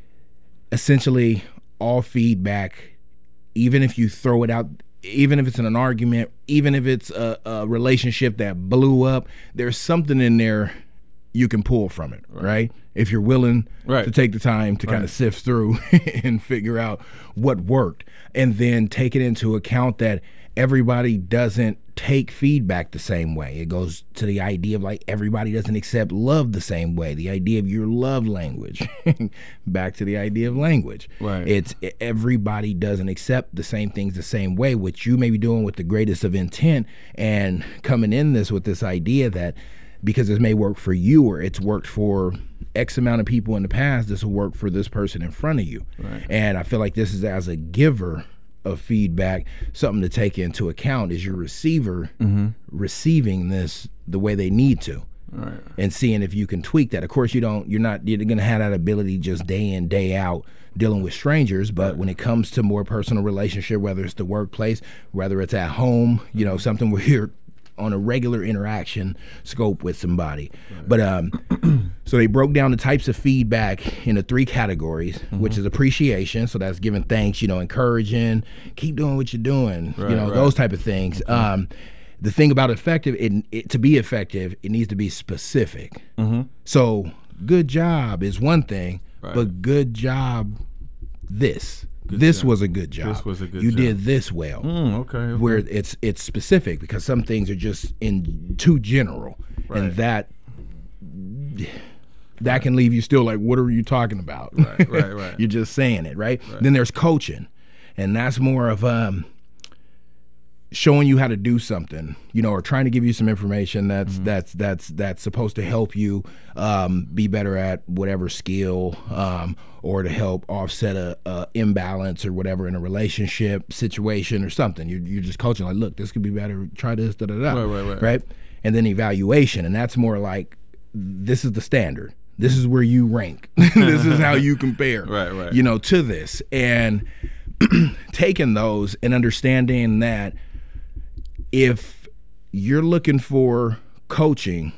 essentially all feedback, even if you throw it out, even if it's in an argument, even if it's a, a relationship that blew up, there's something in there you can pull from it, right? right? If you're willing right. to take the time to right. kind of sift through and figure out what worked, and then take it into account that everybody doesn't take feedback the same way. It goes to the idea of like everybody doesn't accept love the same way. The idea of your love language. Back to the idea of language. Right. It's everybody doesn't accept the same things the same way, which you may be doing with the greatest of intent and coming in this with this idea that because this may work for you or it's worked for X amount of people in the past, this will work for this person in front of you. Right. And I feel like this is, as a giver of feedback, something to take into account is your receiver mm-hmm. receiving this the way they need to. Right. And seeing if you can tweak that. Of course, you don't, you're not, you're going to have that ability just day in, day out dealing with strangers. But right. when it comes to more personal relationship, whether it's the workplace, whether it's at home, you know, something where you're on a regular interaction scope with somebody. Right. But um, so they broke down the types of feedback into three categories, mm-hmm. which is appreciation. So that's giving thanks, you know, encouraging, keep doing what you're doing, right, you know, right. those type of things. Okay. Um, the thing about effective, it, it, to be effective, it needs to be specific. Mm-hmm. So good job is one thing, right. but good job this. Good this job. was a good job. This was a good you job. did this well. Mm, okay, okay. Where it's it's specific, because some things are just in too general, right. and that that right. can leave you still like, what are you talking about? Right, right, right. You're just saying it, right? right? Then there's coaching, and that's more of um showing you how to do something, you know, or trying to give you some information that's mm-hmm. that's that's that's supposed to help you um, be better at whatever skill, um, or to help offset a, a imbalance or whatever in a relationship situation or something. You're, you're just coaching like, look, this could be better. Try this, da da da. Right, right, right. Right. And then evaluation, and that's more like, this is the standard. This is where you rank. This is how you compare. Right, right. You know, to this, and taking those and understanding that if you're looking for coaching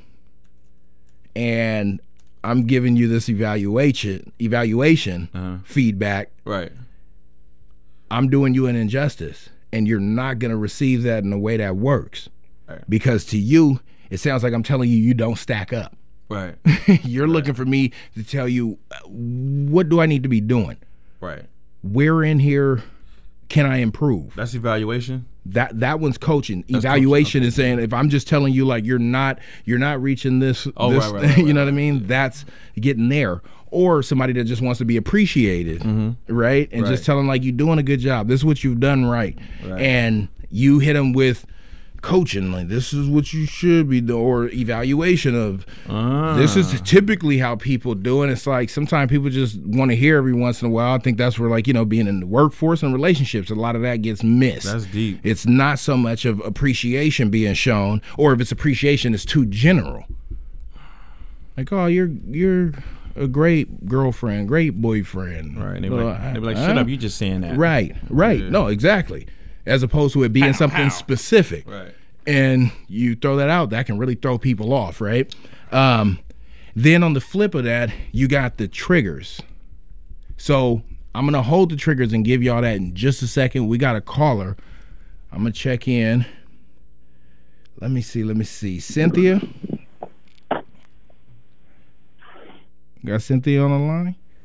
and I'm giving you this evaluation evaluation uh-huh. feedback, right, I'm doing you an injustice, and you're not going to receive that in a way that works. Right. Because to you, it sounds like I'm telling you you don't stack up. Right. You're right. looking for me to tell you, what do I need to be doing? Right. Where in here can I improve? That's evaluation. That that one's coaching. That's evaluation coaching. Okay. is saying, if I'm just telling you like you're not you're not reaching this, oh, this right, right, right, you know right, what I mean? Yeah. That's getting there. Or somebody that just wants to be appreciated, mm-hmm. right? And right. just telling like, you're doing a good job. This is what you've done right. right. And you hit them with coaching, like, this is what you should be doing, or evaluation of ah. this is typically how people do it. It's like sometimes people just want to hear every once in a while. I think that's where, like, you know, being in the workforce and relationships, a lot of that gets missed. That's deep. It's not so much of appreciation being shown, or if it's appreciation, it's too general. Like, oh, you're you're a great girlfriend, great boyfriend. Right. They be like, uh, they be like shut uh, up, you just saying that. Right, right. Yeah. No, exactly. As opposed to it being how, something how? specific. Right. And you throw that out, that can really throw people off, right? Um, then on the flip of that, you got the triggers. So I'm going to hold the triggers and give y'all that in just a second. We got a caller. I'm going to check in. Let me see, let me see. Cynthia? Got Cynthia on the line?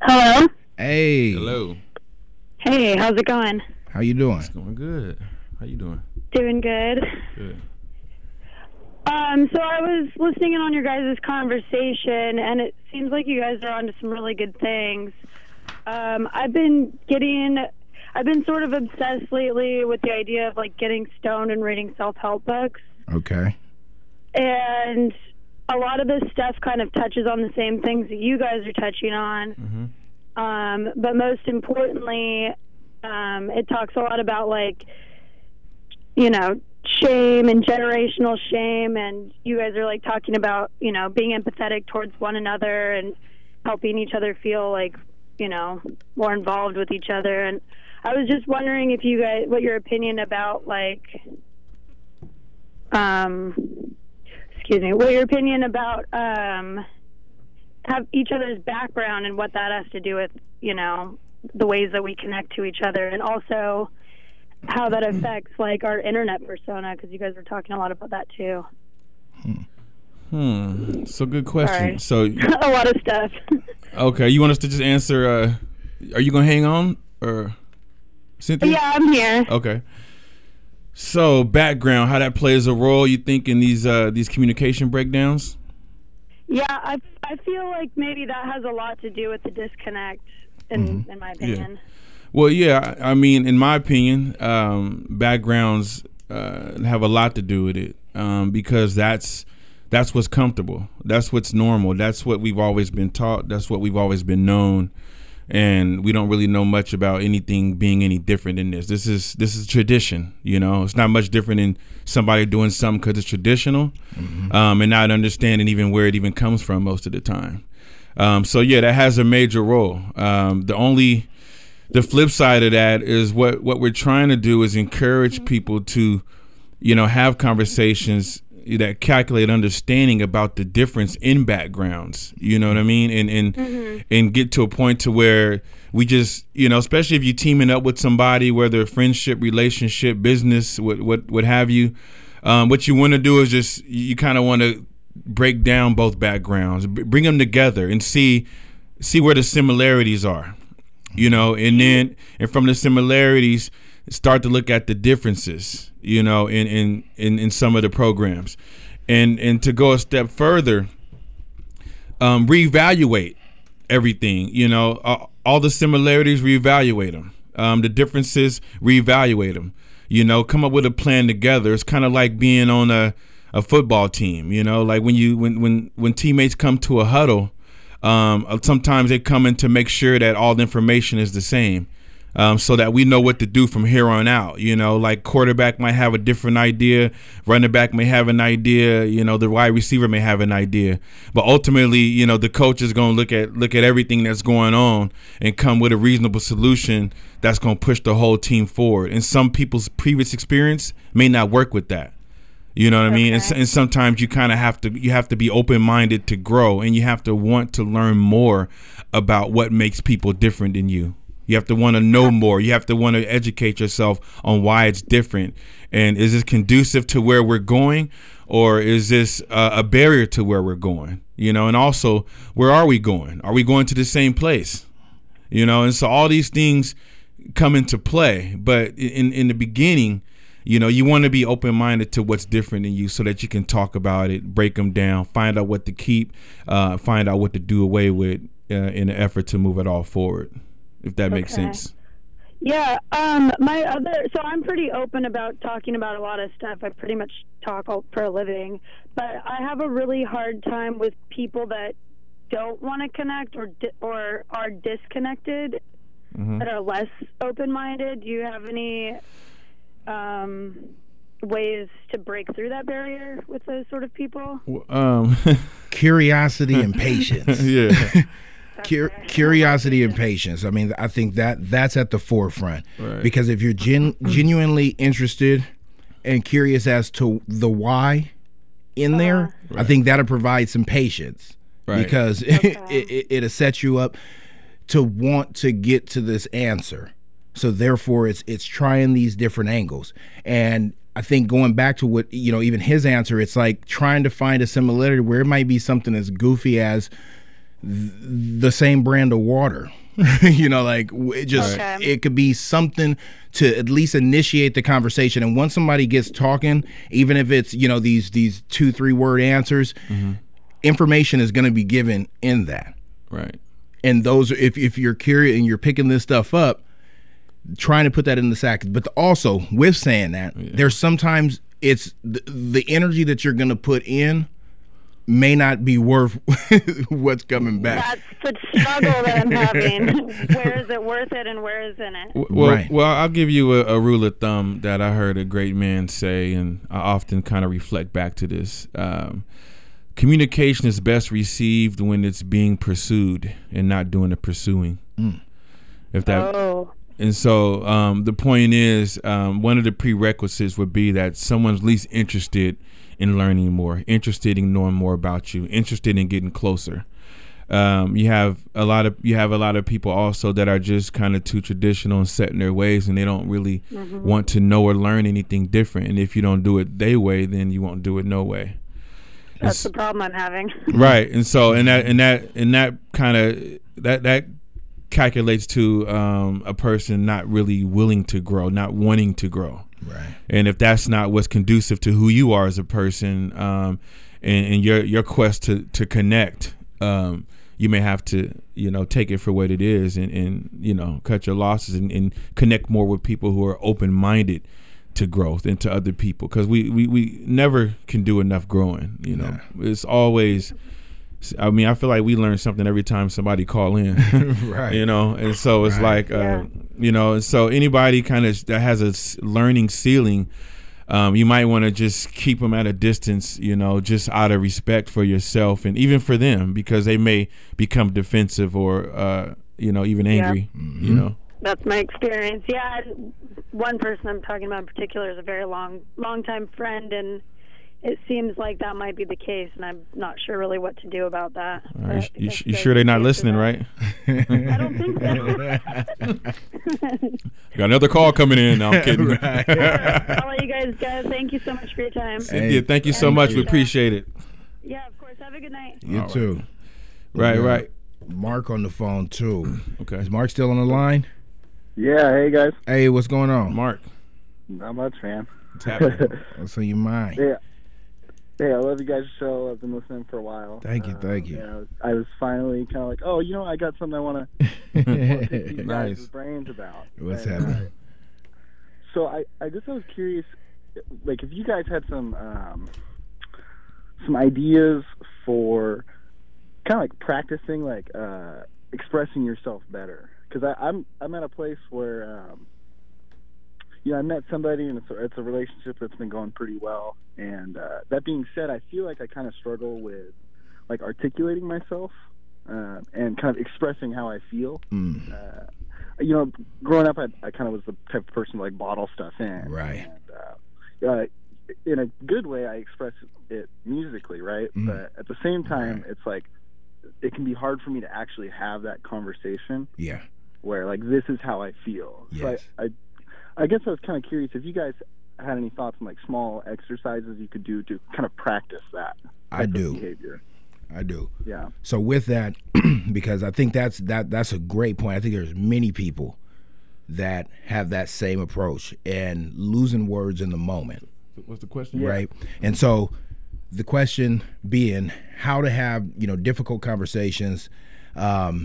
Hello? Hey. Hello. Hey, how's it going? How you doing? It's going good. How you doing? Doing good. Good. Um, so I was listening in on your guys' conversation, and it seems like you guys are onto some really good things. Um, I've been getting, I've been sort of obsessed lately with the idea of, like, getting stoned and reading self-help books. Okay. And a lot of this stuff kind of touches on the same things that you guys are touching on. Mm-hmm. Um, but most importantly, um, it talks a lot about, like, you know, shame and generational shame, and you guys are, like, talking about, you know, being empathetic towards one another and helping each other feel, like, you know, more involved with each other. And I was just wondering if you guys, what your opinion about, like, um, excuse me, what your opinion about, um, have each other's background and what that has to do with, you know, the ways that we connect to each other, and also how that affects, like, our internet persona, because you guys were talking a lot about that too. Hmm. Hmm. So good question. Sorry. So a lot of stuff. Okay, you want us to just answer? Uh, are you gonna hang on, or Cynthia? Yeah, I'm here. Okay. So background, how that plays a role, you think, in these uh, these communication breakdowns? Yeah, I, I feel like maybe that has a lot to do with the disconnect, in, mm-hmm. in my opinion. Yeah. Well, yeah, I mean, in my opinion, um, backgrounds uh, have a lot to do with it, um, because that's that's what's comfortable. That's what's normal. That's what we've always been taught. That's what we've always been known. And we don't really know much about anything being any different than this. This is this is tradition, you know. It's not much different than somebody doing something because it's traditional, mm-hmm. um, and not understanding even where it even comes from most of the time. Um, so yeah, that has a major role. Um, the only the flip side of that is what what we're trying to do is encourage people to, you know, have conversations that calculate understanding about the difference in backgrounds, you know what I mean? And and mm-hmm. and get to a point to where we just, you know, especially if you're teaming up with somebody, whether friendship, relationship, business, what what what have you, um, what you want to do is just, you kind of want to break down both backgrounds, b- bring them together and see see where the similarities are, you know, and then and from the similarities, start to look at the differences, you know, in, in, in, in some of the programs. And and to go a step further, um, reevaluate everything, you know, uh, all the similarities, reevaluate them. Um, the differences, reevaluate them. You know, come up with a plan together. It's kind of like being on a, a football team, you know, like when you when, when, when teammates come to a huddle, um, sometimes they come in to make sure that all the information is the same. Um, so that we know what to do from here on out. You know, like quarterback might have a different idea, running back may have an idea, you know, the wide receiver may have an idea. But ultimately, you know, the coach is going to look at look at everything that's going on and come with a reasonable solution that's going to push the whole team forward. And some people's previous experience may not work with that. You know what okay. I mean? And, and sometimes you kind of have to you have to be open-minded to grow, and you have to want to learn more about what makes people different than you. You have to want to know more. You have to want to educate yourself on why it's different. And is this conducive to where we're going, or is this uh, a barrier to where we're going? You know, and also, where are we going? Are we going to the same place? You know, and so all these things come into play. But in, in the beginning, you know, you want to be open-minded to what's different in you so that you can talk about it, break them down, find out what to keep, uh, find out what to do away with uh, in an effort to move it all forward. If that makes okay. sense. Yeah. Um, my other, so I'm pretty open about talking about a lot of stuff. I pretty much talk for a living, but I have a really hard time with people that don't want to connect or di- or are disconnected, mm-hmm. that are less open-minded. Do you have any um, ways to break through that barrier with those sort of people? Um, Curiosity and patience. Yeah. Cur- curiosity and patience. I mean, I think that that's at the forefront, right. Because if you're gen- genuinely interested and curious as to the why in there, uh, right. I think that'll provide some patience, right. Because okay. it, it, it'll set you up to want to get to this answer. So therefore, it's it's trying these different angles. And I think going back to what, you know, even his answer, it's like trying to find a similarity where it might be something as goofy as th- the same brand of water. You know, like it just Okay. it could be something to at least initiate the conversation. And once somebody gets talking, even if it's, you know, these these two three word answers, Mm-hmm. information is going to be given in that. Right. And those, if if you're curious and you're picking this stuff up, trying to put that in the sack. But also with saying that, Yeah. there's sometimes it's the, the energy that you're going to put in may not be worth what's coming back. That's the struggle that I'm having. Where is it worth it and where isn't it? W- Well, Right. well, I'll give you a, a rule of thumb that I heard a great man say, and I often kind of reflect back to this. Um, communication is best received when it's being pursued and not doing the pursuing. If that, Oh, and so um, the point is, um, one of the prerequisites would be that someone's at least interested in learning more, interested in knowing more about you, interested in getting closer. Um, you have a lot of you have a lot of people also that are just kind of too traditional and set in their ways, and they don't really Mm-hmm. want to know or learn anything different. And if you don't do it their way, then you won't do it no way. that's the problem I'm having. Right. And so and that and that and that kind of that that calculates to um, a person not really willing to grow, not wanting to grow. Right. And if that's not what's conducive to who you are as a person, um, and, and your your quest to to connect, um, you may have to, you know, take it for what it is, and, and you know, cut your losses and, and connect more with people who are open minded to growth and to other people, because we, we we never can do enough growing. You know, it's always. I mean, I feel like we learn something every time somebody call in, Right. you know, and so it's Right. like, uh, you know, and so anybody kind of that has a s- learning ceiling, um, you might want to just keep them at a distance, you know, just out of respect for yourself and even for them, because they may become defensive or, uh, you know, even Yeah. angry, you know. That's my experience. Yeah, and one person I'm talking about in particular is a very long, long time friend, and it seems like that might be the case, and I'm not sure really what to do about that. All right. But You, I sh- guess you guys sure they're can not answer listening, that. right? I don't think so. Got another call coming in. No, I'm kidding. Right. I'll let you guys go. Thank you so much for your time. Cynthia, thank you so And much. thank We you. appreciate it. Yeah, of course. Have a good night. You All right. too. Right, Yeah. right. Mark on the phone too. Okay. Is Mark still on the line? Yeah, hey guys. Hey, what's going on? Mark, Not much, man. what's happening? What's on your mind? Yeah. Hey, I love you guys' show. I've been listening for a while. Thank you, Uh, thank you. Yeah, I was, I was finally kind of like, oh, you know, I got something I want to pick these guys' Nice. brains about. What's And, uh, happening? So I, I just I was curious, like, if you guys had some um, some ideas for kind of like practicing, like uh, expressing yourself better. Because I'm I'm at a place where, um, you know, I met somebody and it's a, it's a relationship that's been going pretty well. And uh, that being said, I feel like I kind of struggle with like articulating myself uh, and kind of expressing how I feel. Mm. Uh, you know, growing up, I, I kind of was the type of person to like bottle stuff in. Right. And, uh, uh, in a good way, I express it musically, right? Mm. But at the same time, Right. it's like it can be hard for me to actually have that conversation Yeah. where like this is how I feel. Yes. So I, I, I guess I was kind of curious if you guys had any thoughts on like small exercises you could do to kind of practice that. I type of do. behavior. I do. Yeah. So with that, because I think that's that that's a great point. I think there's many people that have that same approach and losing words in the moment. What's the question? Right. And so the question being how to have, you know, difficult conversations um,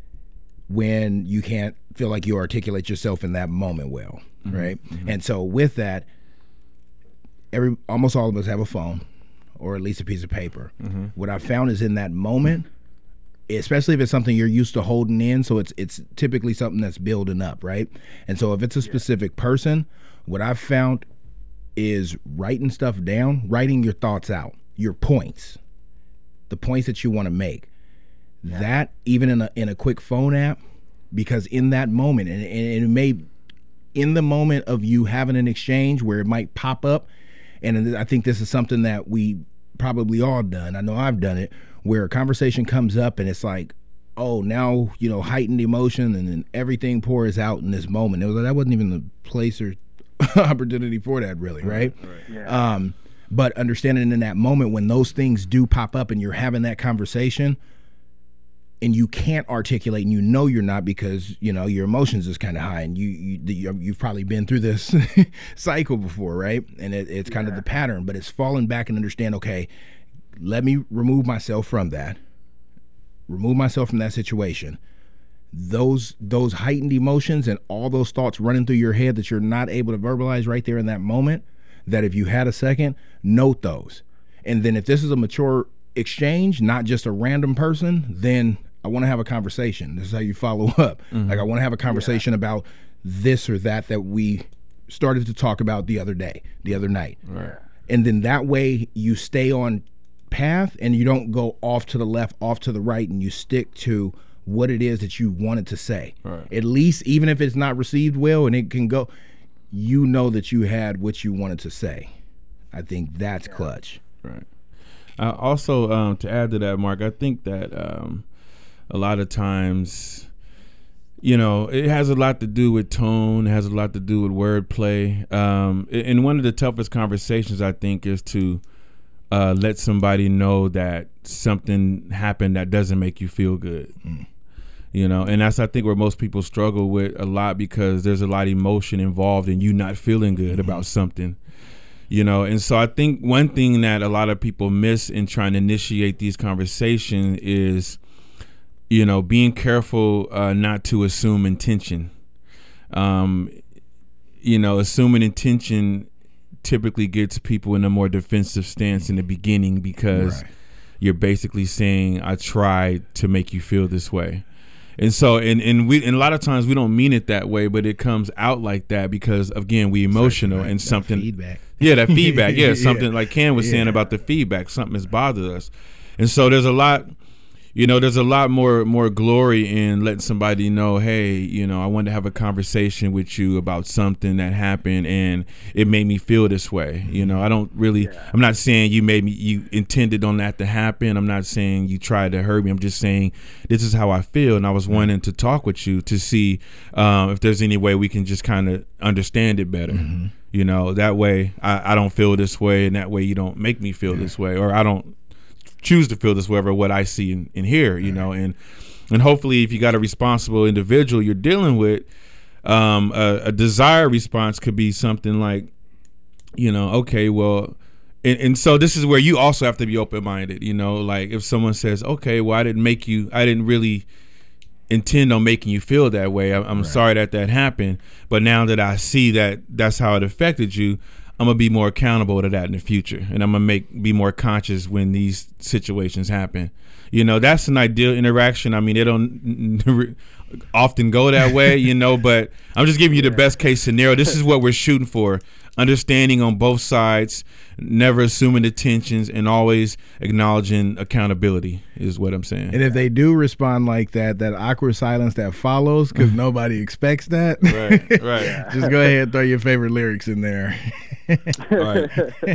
when you can't feel like you articulate yourself in that moment well. Mm-hmm. Right. Mm-hmm. And so with that, every almost all of us have a phone or at least a piece of paper. Mm-hmm. What I found is in that moment, especially if it's something you're used to holding in, so it's it's typically something that's building up, right? And so if it's a specific person, what I've found is writing stuff down, writing your thoughts out, your points, the points that you want to make. Yeah. That even in a in a quick phone app, because in that moment, and, and it may, in the moment of you having an exchange where it might pop up, and I think this is something that we probably all done. I know I've done it, where a conversation comes up and it's like, oh, now, you know, heightened emotion and then everything pours out in this moment. It was like, that wasn't even the place or opportunity for that, really, right? Right. Yeah. Um, but understanding in that moment when those things do pop up and you're having that conversation, and you can't articulate, and you know you're not because you know your emotions is kind of high, and you, you you've probably been through this cycle before, right? And it, it's kind yeah. of the pattern, but it's falling back and understand. Okay, let me remove myself from that. Remove myself from that situation. Those those heightened emotions and all those thoughts running through your head that you're not able to verbalize right there in that moment. That if you had a second, note those, and then if this is a mature exchange, not just a random person, then I want to have a conversation. This is how you follow up. Mm-hmm. Like I want to have a conversation yeah. about this or that that we started to talk about the other day, the other night. Right. And then that way you stay on path and you don't go off to the left, off to the right, and you stick to what it is that you wanted to say. Right. At least even if it's not received well and it can go, you know that you had what you wanted to say. I think that's yeah. clutch. Right. Uh, also, um, to add to that, Mark, I think that um, a lot of times, you know, it has a lot to do with tone. It has a lot to do with wordplay. Um, and one of the toughest conversations, I think, is to uh, let somebody know that something happened that doesn't make you feel good. Mm. You know, and that's, I think, where most people struggle with a lot because there's a lot of emotion involved in you not feeling good mm-hmm. about something. You know, and so I think one thing that a lot of people miss in trying to initiate these conversations is, you know, being careful uh, not to assume intention. Um, you know, assuming intention typically gets people in a more defensive stance in the beginning because right. you're basically saying, I tried to make you feel this way. And so, and, and we, and a lot of times we don't mean it that way, but it comes out like that because, again, we emotional right. and that something. Feedback. Yeah, that feedback. Yeah, something yeah. like Ken was yeah. saying about the feedback. Something has bothered us, and so there's a lot. You know, there's a lot more more glory in letting somebody know, hey, you know, I wanted to have a conversation with you about something that happened and it made me feel this way. You know, I don't really, yeah. I'm not saying you made me, you intended on that to happen. I'm not saying you tried to hurt me. I'm just saying this is how I feel. And I was wanting to talk with you to see um, if there's any way we can just kind of understand it better. Mm-hmm. You know, that way I, I don't feel this way, and that way you don't make me feel yeah. this way, or I don't choose to feel this way over what I see and, and hear, you know, and and hopefully if you got a responsible individual you're dealing with, um, a, a desired response could be something like, you know, okay, well, and, and so this is where you also have to be open-minded, you know, like if someone says, okay, well, I didn't make you, I didn't really intend on making you feel that way. I, I'm right. sorry that that happened, but now that I see that that's how it affected you, I'm gonna be more accountable to that in the future, and I'm gonna make be more conscious when these situations happen. You know, that's an ideal interaction. I mean, they don't often go that way, you know, but I'm just giving you the best case scenario. This is what we're shooting for: understanding on both sides, never assuming intentions, and always acknowledging accountability is what I'm saying. And if they do respond like that, that awkward silence that follows, because nobody expects that, right, right. just go ahead and throw your favorite lyrics in there. Right.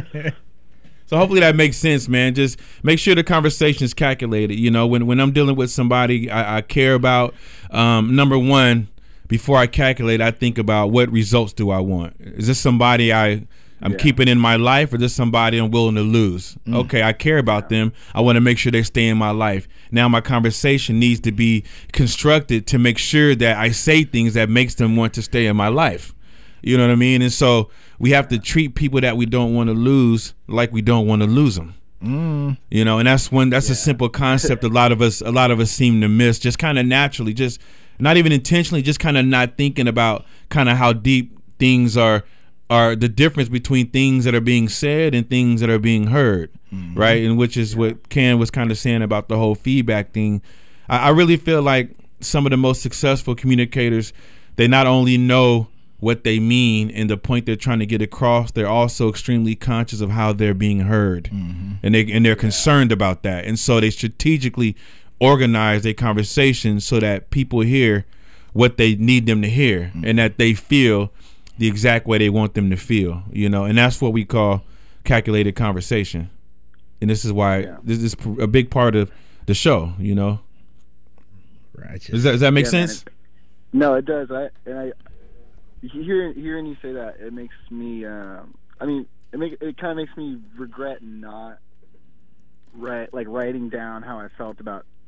So hopefully that makes sense, man. Just make sure the conversation is calculated. You know, when when I'm dealing with somebody I, I care about, um, number one, before I calculate, I think about what results do I want. Is this somebody I I'm yeah. keeping in my life, or this somebody I'm willing to lose? Mm. Okay, I care about them. I want to make sure they stay in my life. Now my conversation needs to be constructed to make sure that I say things that makes them want to stay in my life. You know what I mean? And so we have to treat people that we don't want to lose like we don't want to lose them. Mm. You know, and that's when that's yeah. a simple concept. A lot of us, a lot of us seem to miss, just kind of naturally, just not even intentionally, just kind of not thinking about kind of how deep things are, are the difference between things that are being said and things that are being heard, mm-hmm. right? And which is yeah. what Ken was kind of saying about the whole feedback thing. I, I really feel like some of the most successful communicators, they not only know what they mean and the point they're trying to get across, they're also extremely conscious of how they're being heard, mm-hmm. and they and they're yeah. concerned about that, and so they strategically organize their conversation so that people hear what they need them to hear, mm-hmm. and that they feel the exact way they want them to feel, you know, and that's what we call calculated conversation, and this is why yeah. this is a big part of the show, you know. Right. Does that does that make yeah, sense? Man, it, no, it does. I and I. Hearing hearing you say that, it makes me. Um, I mean, it make it kind of makes me regret not write like writing down how I felt about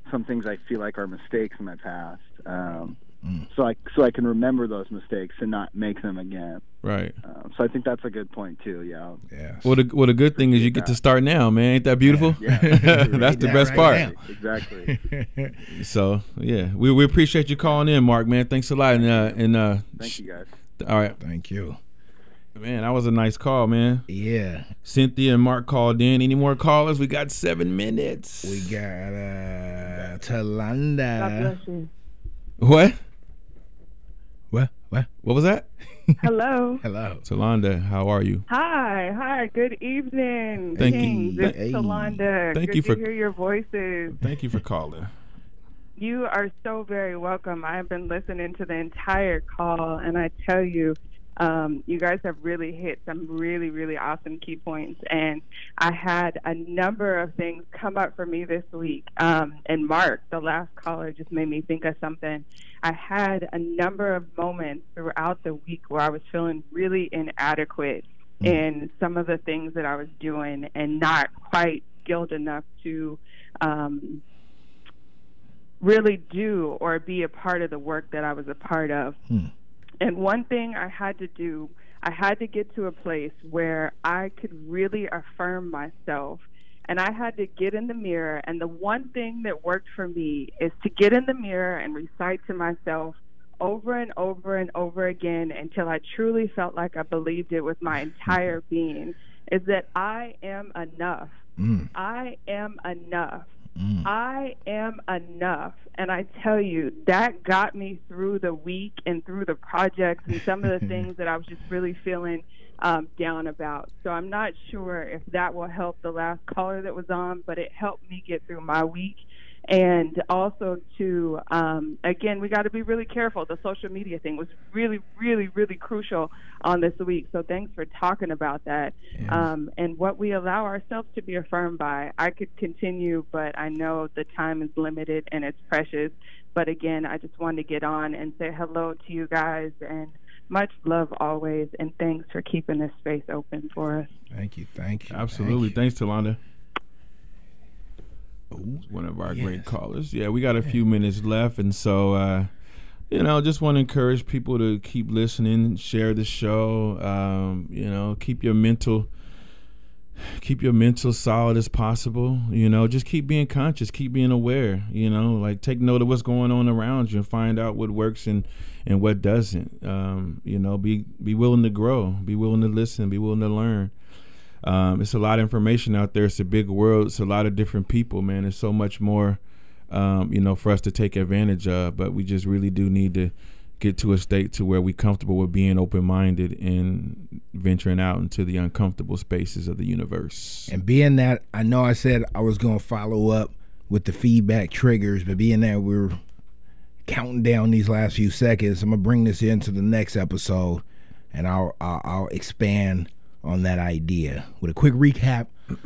some things I feel like are mistakes in my past. Um, mm. So I so I can remember those mistakes and not make them again. Right. Um, so I think that's a good point too. Yeah. Yeah. Well, the well the good thing is you get to start now, man. Ain't that beautiful? Yeah. yeah. That's the that best right part. Now. Exactly. So yeah, we we appreciate you calling in, Mark. Man, thanks a lot. And uh, and uh, thank you guys. All right. Thank you. Man, that was a nice call, man. Yeah. Cynthia and Mark called in. Any more callers? We got seven minutes. We got uh, Talanda. God bless you. What? What? What? What was that? Hello. Hello. Talanda, how are you? Hi. Hi. Good evening. Thank Kings. you. It's Hey. Talanda. Thank Good you to for- hear your voices. Thank you for calling. You are so very welcome. I have been listening to the entire call, and I tell you, um, you guys have really hit some really, really awesome key points. And I had a number of things come up for me this week. Um, and Mark, the last caller, just made me think of something. I had a number of moments throughout the week where I was feeling really inadequate mm. in some of the things that I was doing and not quite skilled enough to um, really do or be a part of the work that I was a part of. Mm. And one thing I had to do, I had to get to a place where I could really affirm myself. And I had to get in the mirror. And the one thing that worked for me is to get in the mirror and recite to myself over and over and over again until I truly felt like I believed it with my entire being, is that I am enough. Mm. I am enough. Mm. I am enough. And I tell you, that got me through the week and through the projects and some of the things that I was just really feeling um, down about. So I'm not sure if that will help the last caller that was on, but it helped me get through my week. And also, to, um, again, we got to be really careful. The social media thing was really, really, really crucial on this week. So thanks for talking about that. Yeah. Um, and what we allow ourselves to be affirmed by. I could continue, but I know the time is limited and it's precious. But again, I just wanted to get on and say hello to you guys and much love always. And thanks for keeping this space open for us. Thank you. Thank you. Absolutely. Thank you. Thanks, Talanda. Ooh, one of our yes. great callers. Yeah, we got a few minutes left, and so uh, you know, just want to encourage people to keep listening, share the show. Um, you know, keep your mental, keep your mental solid as possible. You know, just keep being conscious, keep being aware. You know, like take note of what's going on around you and find out what works and and what doesn't. Um, you know, be be willing to grow, be willing to listen, be willing to learn. Um, it's a lot of information out there. It's a big world. It's a lot of different people, man. There's so much more, um, you know, for us to take advantage of. But we just really do need to get to a state to where we're comfortable with being open-minded and venturing out into the uncomfortable spaces of the universe. And being that, I know I said I was going to follow up with the feedback triggers, but being that we're counting down these last few seconds, I'm going to bring this into the next episode, and I'll, I'll, I'll expand on that idea with a quick recap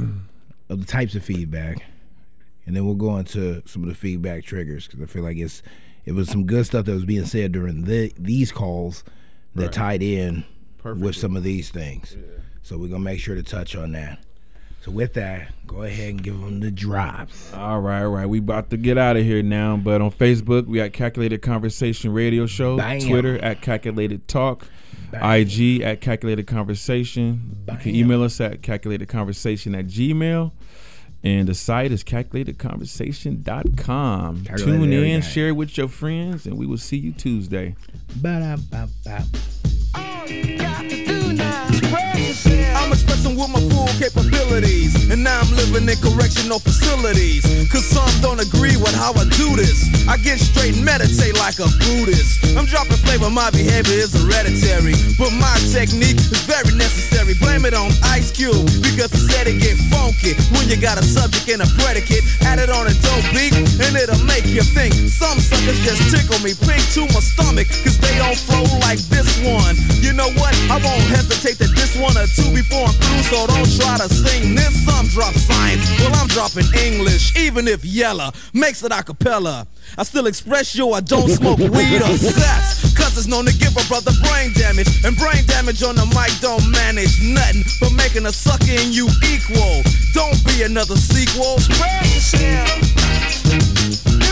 of the types of feedback, and then we'll go into some of the feedback triggers, because I feel like it's it was some good stuff that was being said during the, these calls that right. tied in Perfectly. with some of these things. Yeah. So we're gonna make sure to touch on that. So with that, go ahead and give them the drops. All right, all right. We about to get out of here now, but on Facebook we got Calculated Conversation Radio Show, Bam. Twitter at Calculated Talk. Bam. I G at Calculated Conversation. Bam. You can email us at calculated conversation at gmail. And the site is calculated conversation dot com. Calculated Tune in, share it with your friends, and we will see you Tuesday. Ba-da-ba-ba. All you got to do now is spread yourself. I'm expressing with my full capabilities, and now I'm living in correctional facilities. Cause some don't agree with how I do this. I get straight and meditate like a Buddhist. I'm dropping flavor, my behavior is hereditary, but my technique is very necessary. Blame it on Ice Cube, because he said it get funky when you got a subject and a predicate. Add it on a dope beat, and it'll make you think. Some suckers just tickle me pink to my stomach, cause they don't flow like this one. You know what? I won't hesitate to diss one or two before I'm through, so don't try to sing this. Some drop science, well I'm dropping English, even if Yella makes it a cappella. I still express yo, I don't smoke weed or sex, cause it's known to give a brother brain damage, and brain damage on the mic don't manage nothing but making a sucker in you equal. Don't be another sequel. Spread yourself.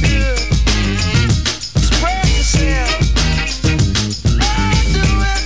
good. Spread yourself. Do it.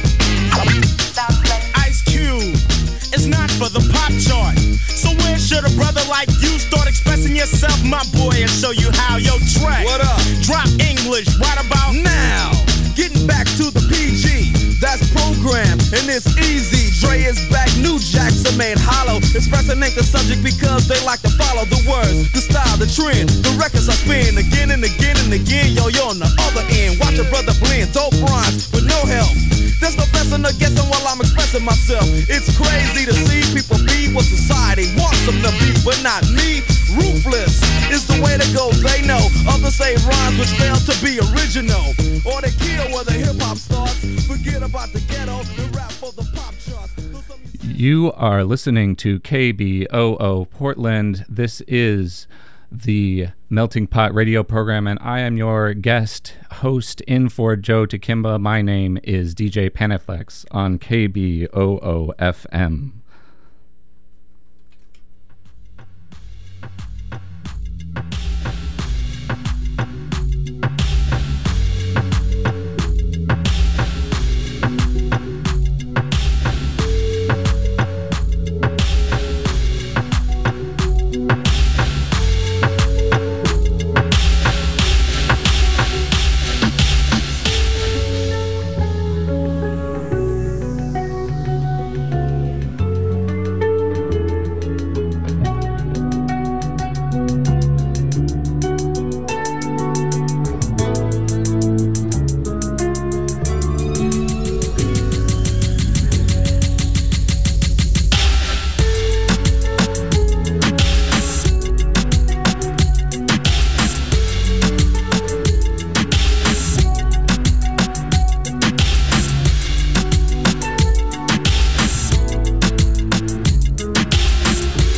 Ice Cube. It's not for the pop chart. So where should a brother like you start expressing yourself, my boy, and show you how? Yo, track. What up? Drop English right about now. Getting back to the P G. That's programmed and it's easy. Dre is back, new jacks are made hollow. Expressing ain't the subject because they like to follow the words, the style, the trend. The records I spin again and again and again. Yo, yo, on the other end, watch a brother blend dope rhymes with no help. There's no fessing or guessing while I'm expressing myself. It's crazy to see people be what society wants them to be, but not me. Ruthless is the way to go, they know. Others say rhymes which fail to be original, or they kill where the hip-hop starts. Forget about the ghetto and rap for the pop charts. You are listening to K B O O Portland. This is the Melting Pot radio program, and I am your guest host in for Joe Takimba. My name is D J Panaflex on K B O O F M.